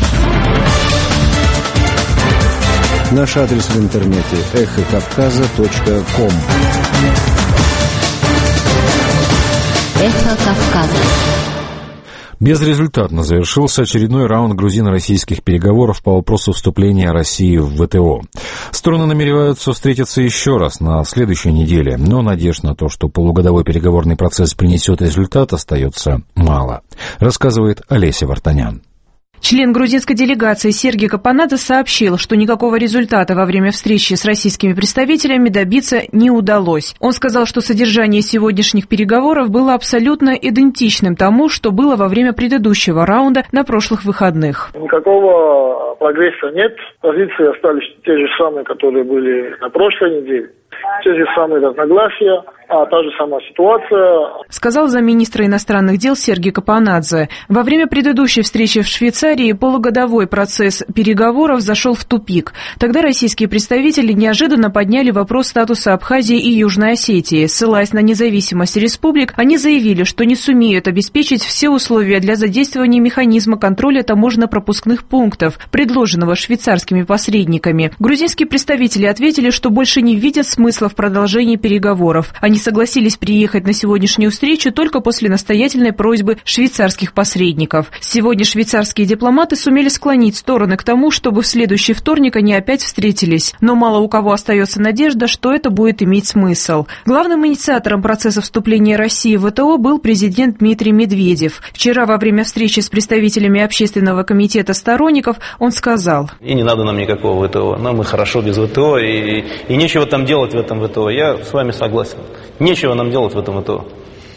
Наш адрес в интернете эхо кавказа точка ком. Эхо Кавказа. Безрезультатно завершился очередной раунд грузино-российских переговоров по вопросу вступления России в ВТО. Стороны намереваются встретиться еще раз на следующей неделе, но надежд на то, что полугодовой переговорный процесс принесет результат, остается мало, рассказывает Олеся Вартанян. Член грузинской делегации Сергей Капанадзе сообщил, что никакого результата во время встречи с российскими представителями добиться не удалось. Он сказал, что содержание сегодняшних переговоров было абсолютно идентичным тому, что было во время предыдущего раунда на прошлых выходных. Никакого прогресса нет. Позиции остались те же самые, которые были на прошлой неделе. Те же самые разногласия, а та же самая ситуация. Сказал замминистра иностранных дел Сергей Капанадзе. Во время предыдущей встречи в Швейцарии полугодовой процесс переговоров зашел в тупик. Тогда российские представители неожиданно подняли вопрос статуса Абхазии и Южной Осетии. Ссылаясь на независимость республик, они заявили, что не сумеют обеспечить все условия для задействования механизма контроля таможенно-пропускных пунктов, предложенного швейцарскими посредниками. Грузинские представители ответили, что больше не видят смысла в продолжении переговоров. Они согласились приехать на сегодняшнюю встречу только после настоятельной просьбы швейцарских посредников. Сегодня швейцарские дипломаты сумели склонить стороны к тому, чтобы в следующий вторник они опять встретились. Но мало у кого остается надежда, что это будет иметь смысл. Главным инициатором процесса вступления России в ВТО был президент Дмитрий Медведев. Вчера во время встречи с представителями Общественного комитета сторонников он сказал: «И не надо нам никакого ВТО, нам и хорошо без ВТО, и, и нечего там делать в этом ВТО. Я с вами согласен. Нечего нам делать в этом ВТО».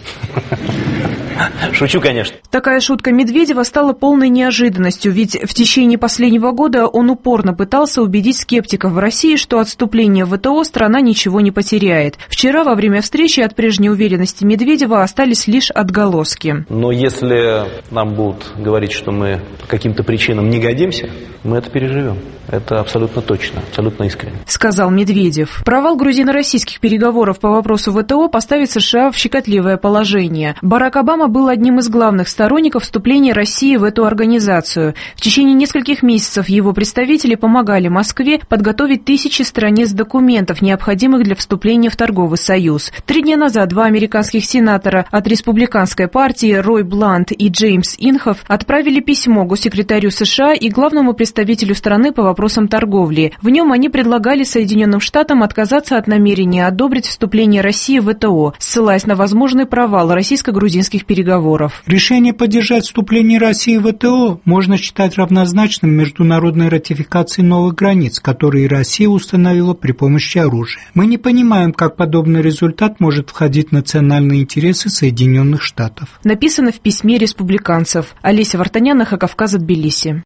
Шучу, конечно. Такая шутка Медведева стала полной неожиданностью, ведь в течение последнего года он упорно пытался убедить скептиков в России, что от вступления в ВТО страна ничего не потеряет. Вчера во время встречи от прежней уверенности Медведева остались лишь отголоски. Но если нам будут говорить, что мы по каким-то причинам не годимся, мы это переживем. Это абсолютно точно, абсолютно искренне. Сказал Медведев. Провал грузино-российских переговоров по вопросу ВТО поставит США в щекотливое положение. Барак Обама был одним из главных сторонников вступления России в эту организацию. В течение нескольких месяцев его представители помогали Москве подготовить тысячи страниц документов, необходимых для вступления в торговый союз. Три дня назад два американских сенатора от республиканской партии Рой Блант и Джеймс Инхоф отправили письмо госсекретарю США и главному представителю страны по вопросам торговли. В нем они предлагали Соединенным Штатам отказаться от намерения одобрить вступление России в ВТО, ссылаясь на возможный провал российско-грузинских переговоров. переговоров. Решение поддержать вступление России в ВТО можно считать равнозначным международной ратификации новых границ, которые Россия установила при помощи оружия. Мы не понимаем, как подобный результат может входить в национальные интересы Соединенных Штатов. Написано в письме республиканцев. Олеся Вартанян, Кавказ, Тбилиси.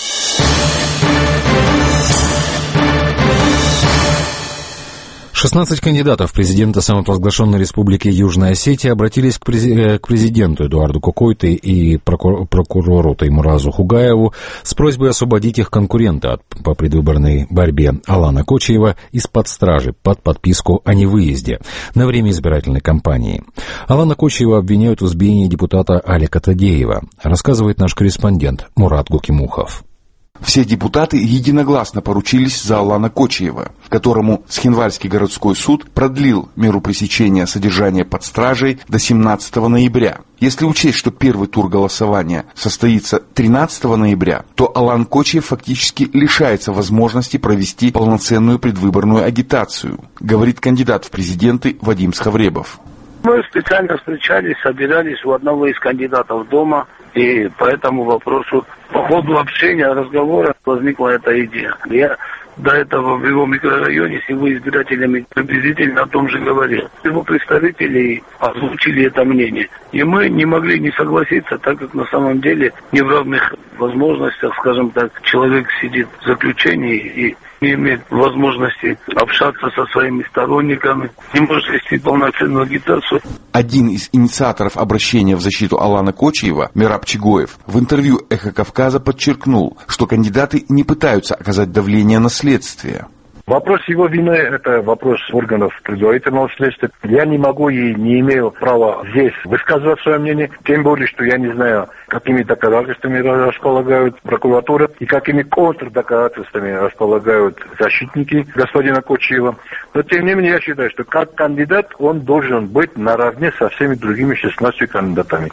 шестнадцать кандидатов в президенты самопровозглашенной республики Южная Осетия обратились к, прези- к президенту Эдуарду Кокойты и прокур- прокурору Таймуразу Хугаеву с просьбой освободить их конкурента от, по предвыборной борьбе Алана Кочиева из-под стражи под подписку о невыезде на время избирательной кампании. Алана Кочиева обвиняют в избиении депутата Алика Тадеева, рассказывает наш корреспондент Мурат Гукимухов. Все депутаты единогласно поручились за Алана Кочиева, которому Схинвальский городской суд продлил меру пресечения содержания под стражей до семнадцатого ноября. Если учесть, что первый тур голосования состоится тринадцатого ноября, то Алан Кочиев фактически лишается возможности провести полноценную предвыборную агитацию, говорит кандидат в президенты Вадим Схавребов. Мы специально встречались, собирались у одного из кандидатов дома, и по этому вопросу, по ходу общения, разговора возникла эта идея. Я до этого в его микрорайоне с его избирателями приблизительно о том же говорил. Его представители озвучили это мнение. И мы не могли не согласиться, так как на самом деле не в равных возможностях, скажем так, человек сидит в заключении и не имеет возможности общаться со своими сторонниками, не может вести полноценную агитацию. Один из инициаторов обращения в защиту Алана Кочиева, Мераб Чигоев, в интервью «Эхо Кавказа» подчеркнул, что кандидаты не пытаются оказать давление на следствие. Вопрос его вины – это вопрос органов предварительного следствия. Я не могу и не имею права здесь высказывать свое мнение, тем более, что я не знаю, какими доказательствами располагают прокуратура и какими контрдоказательствами располагают защитники господина Кочиева. Но тем не менее, я считаю, что как кандидат он должен быть наравне со всеми другими шестнадцатью кандидатами.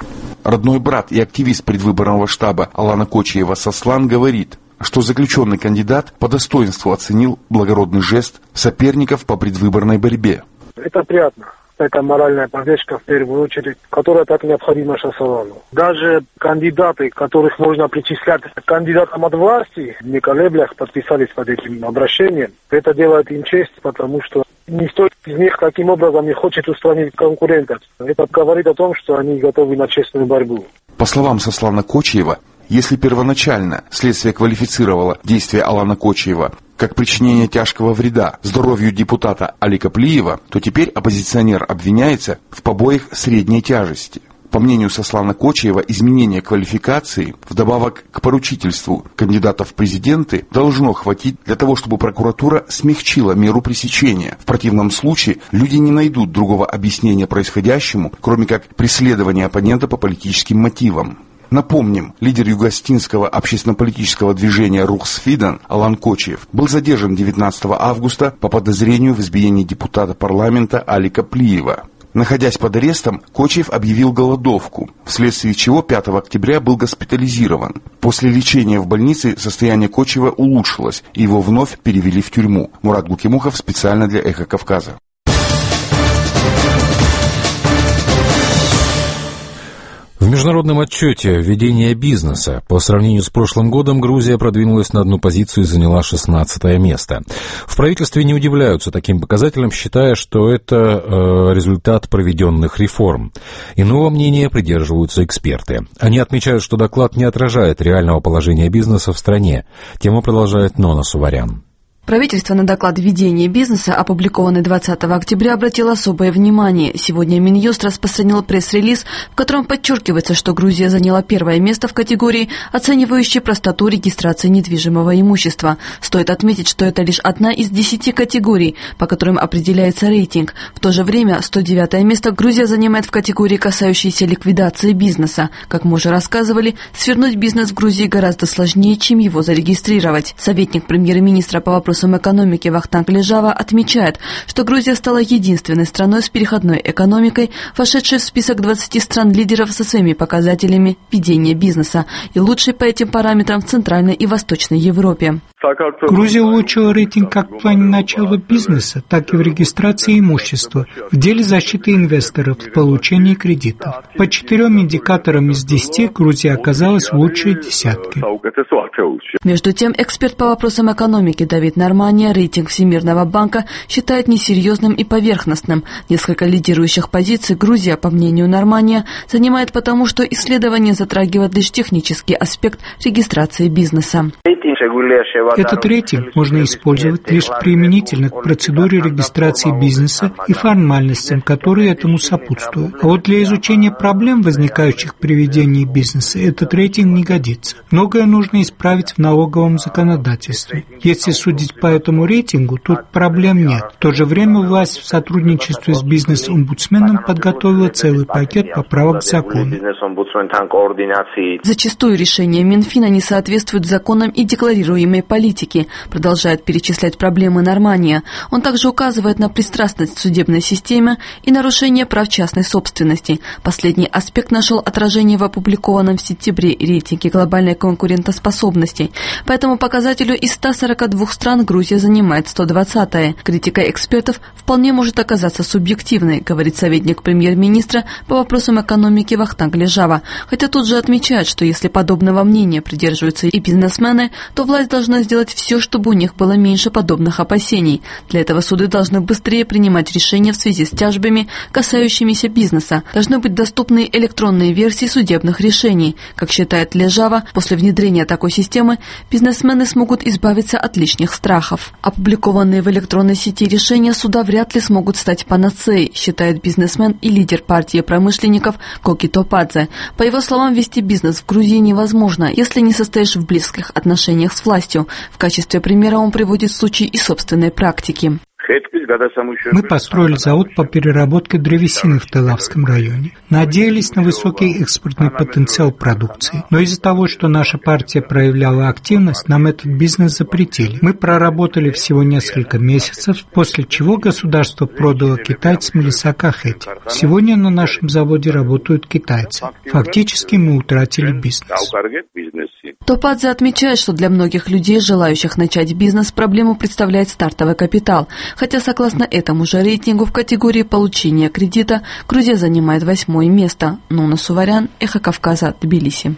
Родной брат и активист предвыборного штаба Алана Кочиева Сослан говорит, что заключенный кандидат по достоинству оценил благородный жест соперников по предвыборной борьбе. Это приятно. Это моральная поддержка в первую очередь, которая так необходима Шасалану. Даже кандидаты, которых можно причислять к кандидатам от власти, не колеблясь, подписались под этим обращением. Это делает им честь, потому что никто из них таким образом не хочет устранить конкурентов. Это говорит о том, что они готовы на честную борьбу. По словам Сослана Кочиева, если первоначально следствие квалифицировало действия Алана Кочиева как причинение тяжкого вреда здоровью депутата Алика Плиева, то теперь оппозиционер обвиняется в побоях средней тяжести. По мнению Сослана Кочиева, изменение квалификации, вдобавок к поручительству кандидатов в президенты, должно хватить для того, чтобы прокуратура смягчила меру пресечения. В противном случае люди не найдут другого объяснения происходящему, кроме как преследования оппонента по политическим мотивам. Напомним, лидер югостинского общественно-политического движения Рухсфидан Алан Кочиев был задержан девятнадцатого августа по подозрению в избиении депутата парламента Алика Плиева. Находясь под арестом, Кочиев объявил голодовку, вследствие чего пятого октября был госпитализирован. После лечения в больнице состояние Кочиева улучшилось, и его вновь перевели в тюрьму. Мурат Гукимухов специально для «Эхо Кавказа». В международном отчете «Ведение бизнеса» по сравнению с прошлым годом Грузия продвинулась на одну позицию и заняла шестнадцатое место. В правительстве не удивляются таким показателям, считая, что это э, результат проведенных реформ. Иного мнения придерживаются эксперты. Они отмечают, что доклад не отражает реального положения бизнеса в стране. Тему продолжает Нона Суварян. Правительство на доклад «Ведение бизнеса», опубликованный двадцатого октября, обратило особое внимание. Сегодня Минюст распространил пресс-релиз, в котором подчеркивается, что Грузия заняла первое место в категории, оценивающей простоту регистрации недвижимого имущества. Стоит отметить, что это лишь одна из десяти категорий, по которым определяется рейтинг. В то же время сто девятое место Грузия занимает в категории, касающейся ликвидации бизнеса. Как мы уже рассказывали, свернуть бизнес в Грузии гораздо сложнее, чем его зарегистрировать. Советник премьер-министра по вопросам экономики Вахтанг Лежава отмечает, что Грузия стала единственной страной с переходной экономикой, вошедшей в список двадцати стран-лидеров со своими показателями ведения бизнеса и лучшей по этим параметрам в Центральной и Восточной Европе. Грузия улучшила рейтинг как в плане начала бизнеса, так и в регистрации имущества, в деле защиты инвесторов в получении кредитов. По четырем индикаторам из десяти Грузия оказалась в лучшей десятке. Между тем, эксперт по вопросам экономики Давид Нормания рейтинг Всемирного банка считает несерьезным и поверхностным. Несколько лидирующих позиций Грузия, по мнению Нормания, занимает потому, что исследование затрагивает лишь технический аспект регистрации бизнеса. Этот рейтинг можно использовать лишь применительно к процедуре регистрации бизнеса и формальностям, которые этому сопутствуют. А вот для изучения проблем, возникающих при ведении бизнеса, этот рейтинг не годится. Многое нужно исправить в налоговом законодательстве. Если судить по этому рейтингу, тут проблем нет. В то же время власть в сотрудничестве с бизнес-омбудсменом подготовила целый пакет поправок к закону. Зачастую решения Минфина не соответствуют законам и декларируемой политике, продолжает перечислять проблемы Нормания. Он также указывает на пристрастность в судебной системе и нарушение прав частной собственности. Последний аспект нашел отражение в опубликованном в сентябре рейтинге глобальной конкурентоспособности. По этому показателю из ста сорока двух стран Грузия занимает сто двадцатое. Критика экспертов вполне может оказаться субъективной, говорит советник премьер-министра по вопросам экономики Вахтанг Лежава. Хотя тут же отмечает, что если подобного мнения придерживаются и бизнесмены, то власть должна сделать все, чтобы у них было меньше подобных опасений. Для этого суды должны быстрее принимать решения в связи с тяжбами, касающимися бизнеса. Должны быть доступны электронные версии судебных решений. Как считает Лежава, после внедрения такой системы бизнесмены смогут избавиться от лишних страхов. Опубликованные в электронной сети решения суда вряд ли смогут стать панацеей, считает бизнесмен и лидер партии промышленников Коки Топадзе. По его словам, вести бизнес в Грузии невозможно, если не состоишь в близких отношениях с властью. В качестве примера он приводит случай из собственной практики. Мы построили завод по переработке древесины в Тылавском районе. Надеялись на высокий экспортный потенциал продукции. Но из-за того, что наша партия проявляла активность, нам этот бизнес запретили. Мы проработали всего несколько месяцев, после чего государство продало китайцам леса Кахети. Сегодня на нашем заводе работают китайцы. Фактически мы утратили бизнес. Топадзе отмечает, что для многих людей, желающих начать бизнес, проблему представляет стартовый капитал. Хотя, согласно этому же рейтингу, в категории получения кредита Грузия занимает восьмое место. Нуна Суварян, Эхо Кавказа, Тбилиси.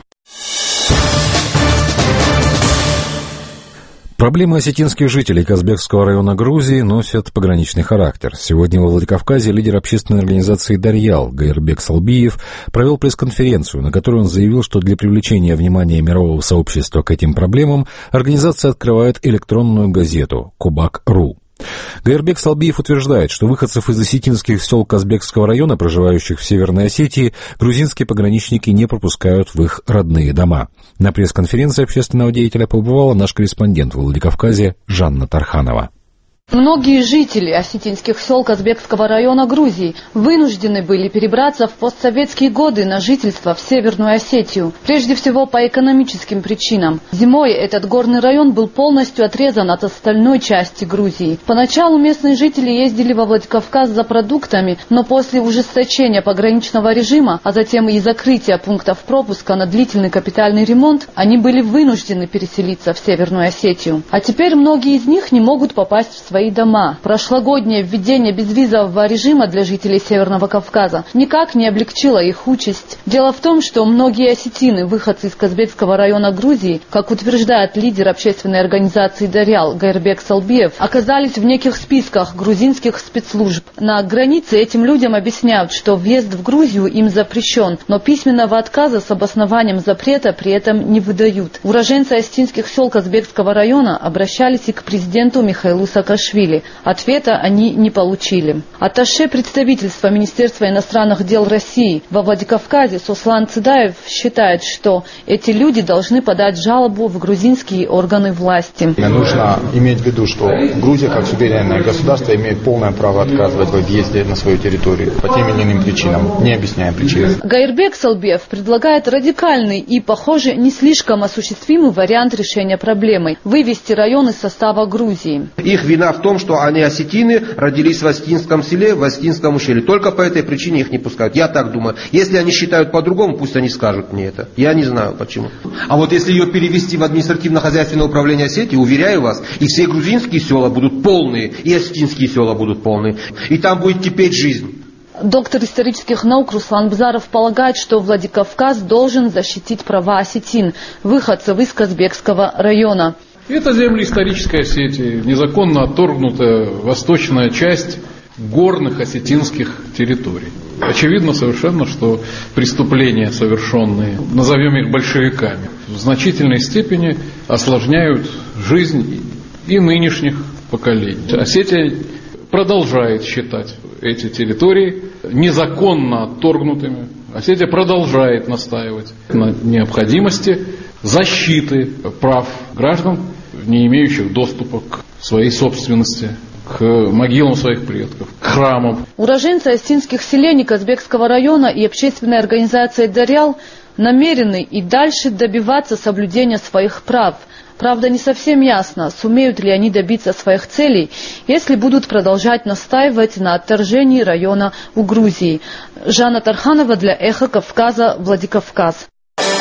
Проблемы осетинских жителей Казбекского района Грузии носят пограничный характер. Сегодня во Владикавказе лидер общественной организации «Дарьял» Гайырбек Салбиев провел пресс-конференцию, на которой он заявил, что для привлечения внимания мирового сообщества к этим проблемам организация открывает электронную газету «Кубак.ру». Гайырбек Салбиев утверждает, что выходцев из осетинских сел Казбекского района, проживающих в Северной Осетии, грузинские пограничники не пропускают в их родные дома. На пресс-конференции общественного деятеля побывала наш корреспондент в Владикавказе Жанна Тарханова. Многие жители осетинских сел Казбекского района Грузии вынуждены были перебраться в постсоветские годы на жительство в Северную Осетию, прежде всего по экономическим причинам. Зимой этот горный район был полностью отрезан от остальной части Грузии. Поначалу местные жители ездили во Владикавказ за продуктами, но после ужесточения пограничного режима, а затем и закрытия пунктов пропуска на длительный капитальный ремонт, они были вынуждены переселиться в Северную Осетию. А теперь многие из них не могут попасть в свои дома. Прошлогоднее введение безвизового режима для жителей Северного Кавказа никак не облегчило их участь. Дело в том, что многие осетины, выходцы из Казбекского района Грузии, как утверждает лидер общественной организации «Дарьял» Гайырбек Салбиев, оказались в неких списках грузинских спецслужб. На границе этим людям объясняют, что въезд в Грузию им запрещен, но письменного отказа с обоснованием запрета при этом не выдают. Уроженцы осетинских сел Казбекского района обращались и к президенту Михаилу Саакашвили. Ответа они не получили. Атташе представительства Министерства иностранных дел России во Владикавказе Сослан Цыдаев считает, что эти люди должны подать жалобу в грузинские органы власти. Нужно иметь в виду, что Грузия, как суверенное государство, имеет полное право отказывать в въезде на свою территорию по тем или иным причинам, не объясняя причины. Гайырбек Салбиев предлагает радикальный и, похоже, не слишком осуществимый вариант решения проблемы – вывести район из состава Грузии. Их вина в том, что они осетины, родились в осетинском селе, в осетинском ущелье. Только по этой причине их не пускают. Я так думаю. Если они считают по-другому, пусть они скажут мне это. Я не знаю почему. А вот если ее перевести в административно-хозяйственное управление Осетии, уверяю вас, и все грузинские села будут полные, и осетинские села будут полные. И там будет кипеть жизнь. Доктор исторических наук Руслан Бзаров полагает, что Владикавказ должен защитить права осетин, выходцев из Казбекского района. Это земли исторической Осетии, незаконно отторгнутая восточная часть горных осетинских территорий. Очевидно совершенно, что преступления, совершенные, назовем их большевиками, в значительной степени осложняют жизнь и нынешних поколений. Осетия продолжает считать эти территории незаконно отторгнутыми. Осетия продолжает настаивать на необходимости защиты прав граждан, не имеющих доступа к своей собственности, к могилам своих предков, к храмам. Уроженцы осетинских селений Казбекского района и общественная организация «Дарьял» намерены и дальше добиваться соблюдения своих прав. Правда, не совсем ясно, сумеют ли они добиться своих целей, если будут продолжать настаивать на отторжении района у Грузии. Жанна Тарханова для «Эхо Кавказа», Владикавказ.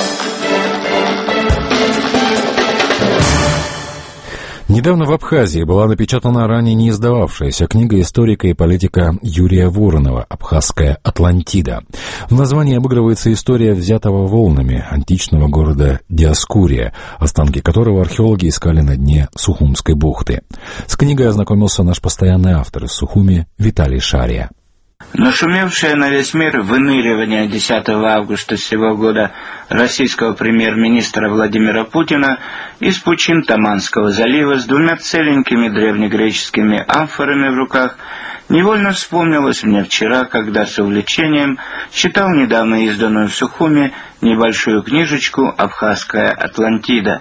Недавно в Абхазии была напечатана ранее не издававшаяся книга историка и политика Юрия Воронова «Абхазская Атлантида». В названии обыгрывается история взятого волнами античного города Диоскурия, останки которого археологи искали на дне Сухумской бухты. С книгой ознакомился наш постоянный автор из Сухуми Виталий Шария. Нашумевшее на весь мир выныривание десятого августа сего года российского премьер-министра Владимира Путина из пучин Таманского залива с двумя целенькими древнегреческими амфорами в руках невольно вспомнилось мне вчера, когда с увлечением читал недавно изданную в Сухуми небольшую книжечку «Абхазская Атлантида».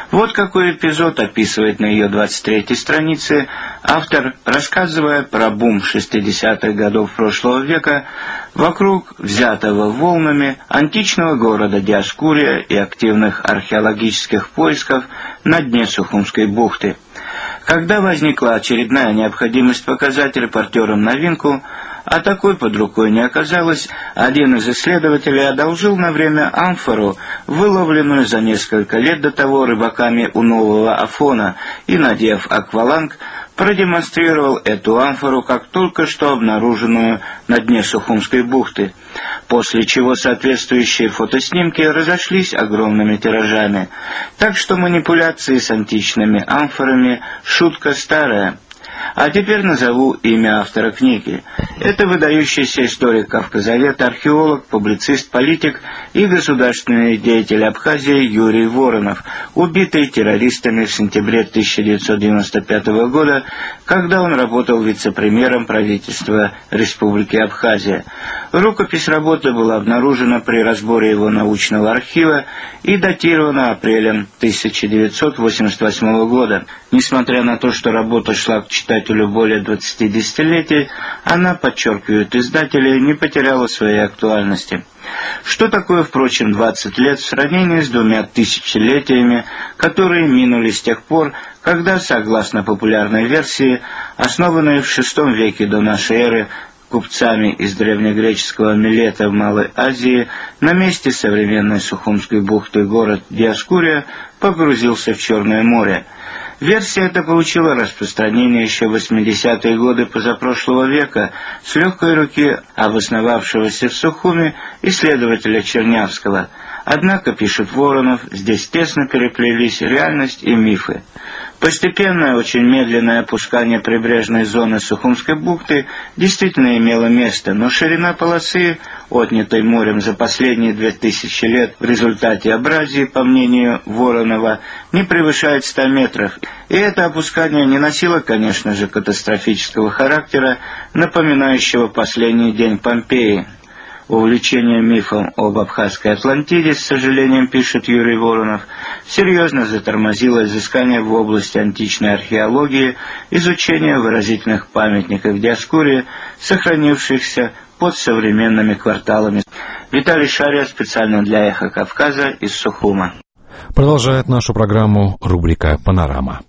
Вот какой эпизод описывает на ее двадцать третьей странице автор, рассказывая про бум шестидесятых годов прошлого века вокруг взятого волнами античного города Диоскурия и активных археологических поисков на дне Сухумской бухты. Когда возникла очередная необходимость показать репортерам новинку, а такой под рукой не оказалось, один из исследователей одолжил на время амфору, выловленную за несколько лет до того рыбаками у Нового Афона, и, надев акваланг, продемонстрировал эту амфору как только что обнаруженную на дне Сухумской бухты, после чего соответствующие фотоснимки разошлись огромными тиражами. Так что манипуляции с античными амфорами – шутка старая. А теперь назову имя автора книги. Это выдающийся историк Кавказовед, археолог, публицист, политик и государственный деятель Абхазии Юрий Воронов, убитый террористами в сентябре тысяча девятьсот девяносто пятого года, когда он работал вице-премьером правительства Республики Абхазия. Рукопись работы была обнаружена при разборе его научного архива и датирована апрелем тысяча девятьсот восемьдесят восьмого года. Несмотря на то, что работа шла к читателю более двадцати десятилетий, она, подчеркивают издатели, не потеряла своей актуальности. Что такое, впрочем, двадцать лет в сравнении с двумя тысячелетиями, которые минули с тех пор, когда, согласно популярной версии, основанной в шестом веке до нашей эры купцами из древнегреческого Милета в Малой Азии, на месте современной Сухумской бухты город Диоскурия погрузился в Черное море. Версия эта получила распространение еще в восьмидесятые годы позапрошлого века с легкой руки обосновавшегося в Сухуми исследователя Чернявского. Однако, пишет Воронов, здесь тесно переплелись реальность и мифы. Постепенное, очень медленное опускание прибрежной зоны Сухумской бухты действительно имело место, но ширина полосы, отнятой морем за последние две тысячи лет в результате абразии, по мнению Воронова, не превышает ста метров. И это опускание не носило, конечно же, катастрофического характера, напоминающего последний день Помпеи. Увлечение мифом об Абхазской Атлантиде, с сожалением пишет Юрий Воронов, серьезно затормозило изыскание в области античной археологии, изучение выразительных памятников Диоскурии, сохранившихся под современными кварталами. Виталий Шария специально для «Эхо Кавказа» из Сухума. Продолжает нашу программу рубрика «Панорама».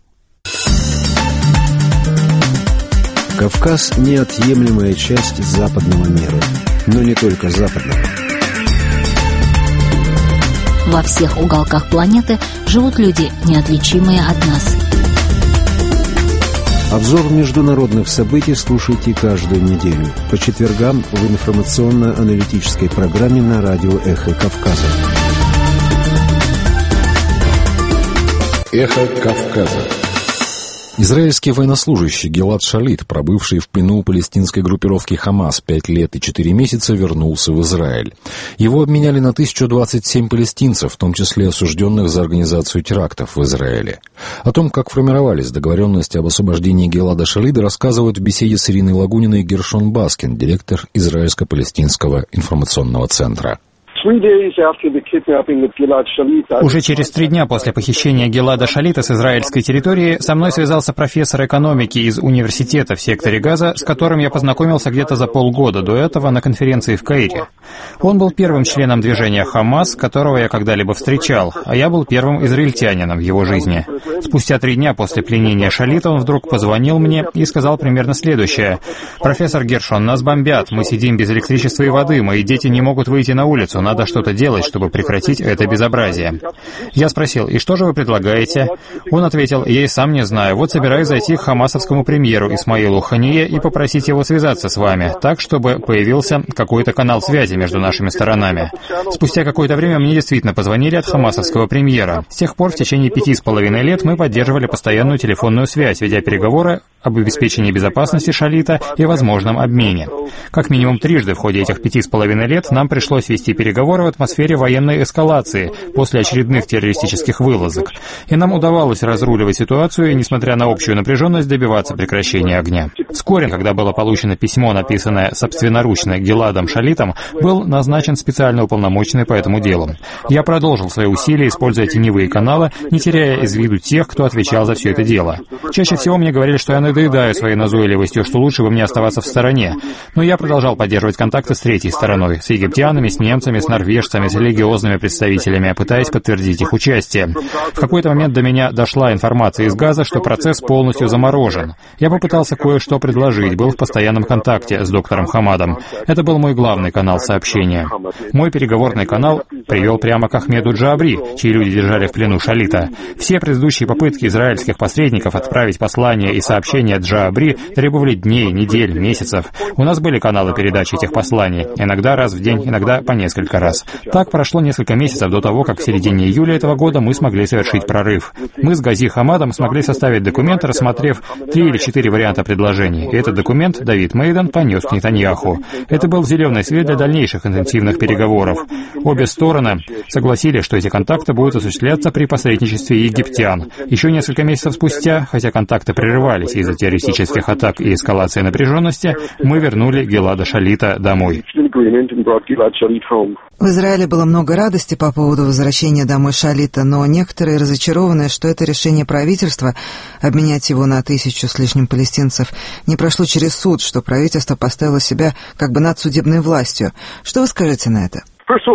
Кавказ – неотъемлемая часть западного мира. Но не только западного. Во всех уголках планеты живут люди, неотличимые от нас. Обзор международных событий слушайте каждую неделю по четвергам в информационно-аналитической программе на радио «Эхо Кавказа». «Эхо Кавказа». Израильский военнослужащий Гилад Шалит, пробывший в плену у палестинской группировки «Хамас» пять лет и четыре месяца, вернулся в Израиль. Его обменяли на тысячу двадцать семь палестинцев, в том числе осужденных за организацию терактов в Израиле. О том, как формировались договоренности об освобождении Гилада Шалида, рассказывают в беседе с Ириной Лагуниной Гершон Баскин, директор Израильско-палестинского информационного центра. Уже через три дня после похищения Гилада Шалита с израильской территории со мной связался профессор экономики из университета в секторе Газа, с которым я познакомился где-то за полгода до этого на конференции в Каире. Он был первым членом движения «Хамас», которого я когда-либо встречал, а я был первым израильтянином в его жизни. Спустя три дня после пленения Шалита он вдруг позвонил мне и сказал примерно следующее: «Профессор Гершон, нас бомбят, мы сидим без электричества и воды, мои дети не могут выйти на улицу, надо что-то делать, чтобы прекратить это безобразие». Я спросил: «И что же вы предлагаете?» Он ответил: «Я и сам не знаю. Вот собираюсь зайти к хамасовскому премьеру Исмаилу Хание и попросить его связаться с вами, так, чтобы появился какой-то канал связи между нашими сторонами». Спустя какое-то время мне действительно позвонили от хамасовского премьера. С тех пор в течение пяти с половиной лет мы поддерживали постоянную телефонную связь, ведя переговоры об обеспечении безопасности Шалита и возможном обмене. Как минимум трижды в ходе этих пяти с половиной лет нам пришлось вести переговоры переговоры в атмосфере военной эскалации после очередных террористических вылазок. И нам удавалось разруливать ситуацию и, несмотря на общую напряженность, добиваться прекращения огня. Вскоре, когда было получено письмо, написанное собственноручно Гиладом Шалитом, был назначен специально уполномоченный по этому делу. Я продолжил свои усилия, используя теневые каналы, не теряя из виду тех, кто отвечал за все это дело. Чаще всего мне говорили, что я надоедаю своей назойливостью, что лучше бы мне оставаться в стороне. Но я продолжал поддерживать контакты с третьей стороной, с египтянами, с немцами, с норвежцами, с религиозными представителями, пытаясь подтвердить их участие. В какой-то момент до меня дошла информация из Газа, что процесс полностью заморожен. Я попытался кое-что предложить, был в постоянном контакте с доктором Хамадом. Это был мой главный канал сообщения. Мой переговорный канал привел прямо к Ахмеду Джабри, чьи люди держали в плену Шалита. Все предыдущие попытки израильских посредников отправить послания и сообщения Джабри требовали дней, недель, месяцев. У нас были каналы передачи этих посланий, иногда раз в день, иногда по несколько раз. Так прошло несколько месяцев до того, как в середине июля этого года мы смогли совершить прорыв. Мы с Гази Хамадом смогли составить документ, рассмотрев три или четыре варианта предложений. И этот документ Давид Мейдан понес к Нетаньяху. Это был зеленый свет для дальнейших интенсивных переговоров. Обе стороны согласились, что эти контакты будут осуществляться при посредничестве египтян. Еще несколько месяцев спустя, хотя контакты прерывались из-за террористических атак и эскалации напряженности, мы вернули Гилада Шалита домой. В Израиле было много радости по поводу возвращения домой Шалита, но некоторые разочарованы, что это решение правительства обменять его на тысячу с лишним палестинцев не прошло через суд, что правительство поставило себя как бы над судебной властью. Что вы скажете на это?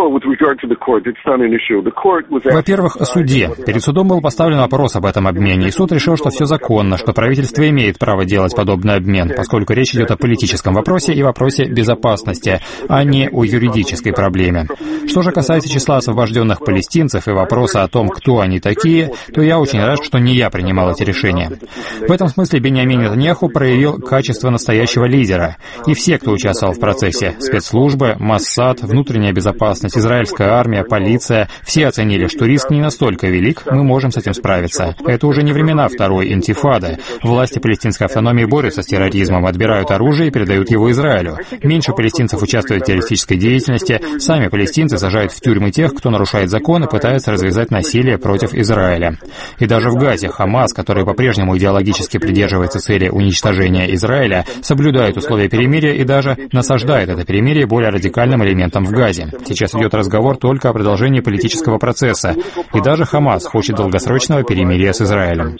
Во-первых, о суде. Перед судом был поставлен вопрос об этом обмене, и суд решил, что все законно, что правительство имеет право делать подобный обмен, поскольку речь идет о политическом вопросе и вопросе безопасности, а не о юридической проблеме. Что же касается числа освобожденных палестинцев и вопроса о том, кто они такие, то я очень рад, что не я принимал эти решения. В этом смысле Биньямин Нетаньяху проявил качество настоящего лидера. И все, кто участвовал в процессе, спецслужбы, Моссад, внутренняя безопасность, израильская армия, полиция, все оценили, что риск не настолько велик, мы можем с этим справиться. Это уже не времена второй интифады. Власти палестинской автономии борются с терроризмом, отбирают оружие и передают его Израилю. Меньше палестинцев участвует в террористической деятельности, сами палестинцы сажают в тюрьмы тех, кто нарушает закон и пытается развязать насилие против Израиля. И даже в Газе Хамас, который по-прежнему идеологически придерживается цели уничтожения Израиля, соблюдает условия перемирия и даже насаждает это перемирие более радикальным элементом в Газе. Сейчас идет разговор только о продолжении политического процесса, и даже Хамас хочет долгосрочного перемирия с Израилем.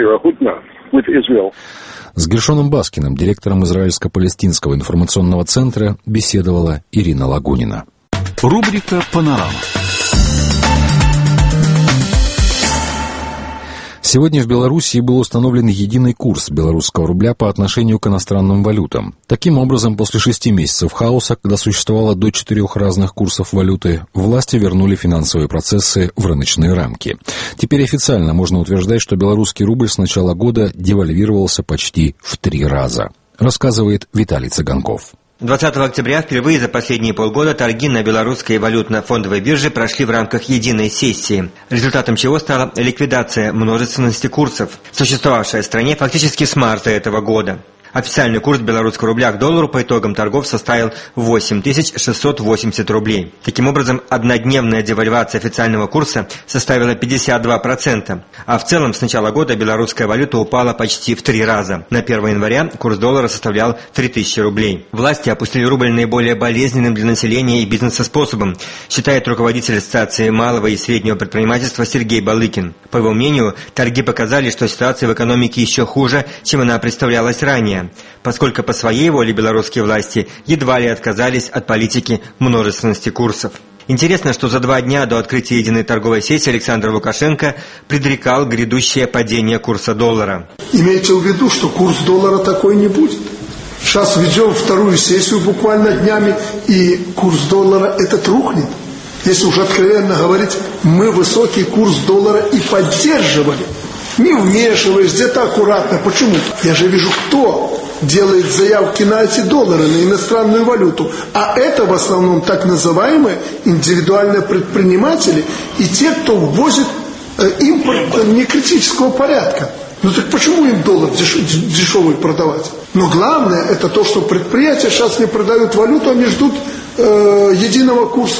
С Гершоном Баскиным, директором Израильско-Палестинского информационного центра, беседовала Ирина Лагунина. Рубрика «Панорама». Сегодня в Белоруссии был установлен единый курс белорусского рубля по отношению к иностранным валютам. Таким образом, после шести месяцев хаоса, когда существовало до четырех разных курсов валюты, власти вернули финансовые процессы в рыночные рамки. Теперь официально можно утверждать, что белорусский рубль с начала года девальвировался почти в три раза. Рассказывает Виталий Цыганков. двадцатого октября впервые за последние полгода торги на белорусской валютно-фондовой бирже прошли в рамках единой сессии, результатом чего стала ликвидация множественности курсов, существовавшая в стране фактически с марта этого года. Официальный курс белорусского рубля к доллару по итогам торгов составил восемь тысяч шестьсот восемьдесят рублей. Таким образом, однодневная девальвация официального курса составила пятьдесят два процента, а в целом с начала года белорусская валюта упала почти в три раза. На первое января курс доллара составлял три тысячи рублей. Власти опустили рубль наиболее болезненным для населения и бизнеса способом, считает руководитель Ассоциации малого и среднего предпринимательства Сергей Балыкин. По его мнению, торги показали, что ситуация в экономике еще хуже, чем она представлялась ранее, поскольку по своей воле белорусские власти едва ли отказались от политики множественности курсов. Интересно, что за два дня до открытия единой торговой сети Александр Лукашенко предрекал грядущее падение курса доллара. Имейте в виду, что курс доллара такой не будет. Сейчас ведем вторую сессию буквально днями, и курс доллара этот рухнет. Если уж откровенно говорить, мы высокий курс доллара и поддерживали. Не вмешиваясь, где-то аккуратно. Почему? Я же вижу, кто делает заявки на эти доллары, на иностранную валюту. А это в основном так называемые индивидуальные предприниматели и те, кто ввозит э, импорт некритического порядка. Ну так почему им доллар деш, дешевый продавать? Но главное, это то, что предприятия сейчас не продают валюту, они ждут э, единого курса.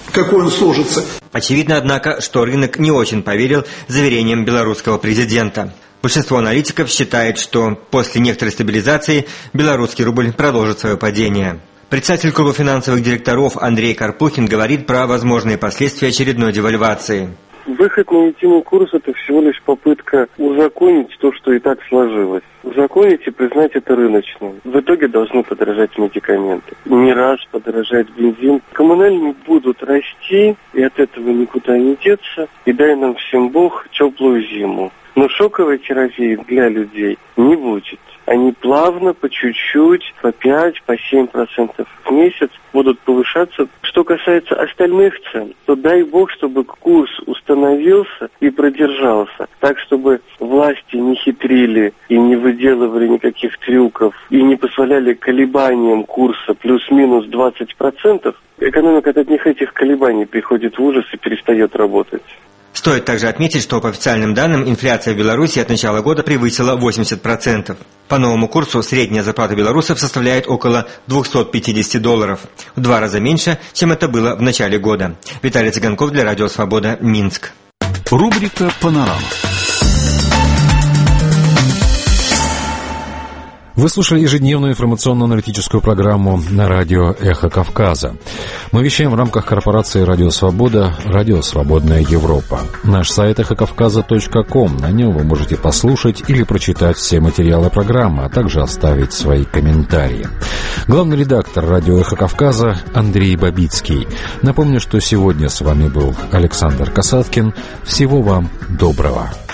какой он сложится. Очевидно, однако, что рынок не очень поверил заверениям белорусского президента. Большинство аналитиков считает, что после некоторой стабилизации белорусский рубль продолжит свое падение. Председатель клуба финансовых директоров Андрей Карпухин говорит про возможные последствия очередной девальвации. Выход на единый курс – это всего лишь попытка узаконить то, что и так сложилось. Узаконить и признать это рыночным. В итоге должны подорожать медикаменты. Не раз подорожать бензин. Коммунальные будут расти, и от этого никуда не деться. И дай нам всем Бог теплую зиму. Но шоковой терапии для людей не будет. Они плавно, по чуть-чуть, по пять, по семь процентов в месяц будут повышаться. Что касается остальных цен, то дай бог, чтобы курс установился и продержался. Так, чтобы власти не хитрили и не выделывали никаких трюков, и не позволяли колебаниям курса плюс-минус двадцать процентов. Экономика от одних этих колебаний приходит в ужас и перестает работать. Стоит также отметить, что по официальным данным инфляция в Беларуси от начала года превысила восемьдесят процентов. По новому курсу средняя зарплата белорусов составляет около двести пятьдесят долларов. В два раза меньше, чем это было в начале года. Виталий Цыганков для Радио Свобода, Минск. Рубрика «Панорама». Вы слушали ежедневную информационно-аналитическую программу на радио «Эхо Кавказа». Мы вещаем в рамках корпорации «Радио Свобода», «Радио Свободная Европа». Наш сайт эхо кавказа точка ком. На нем вы можете послушать или прочитать все материалы программы, а также оставить свои комментарии. Главный редактор радио «Эхо Кавказа» Андрей Бабицкий. Напомню, что сегодня с вами был Александр Касаткин. Всего вам доброго.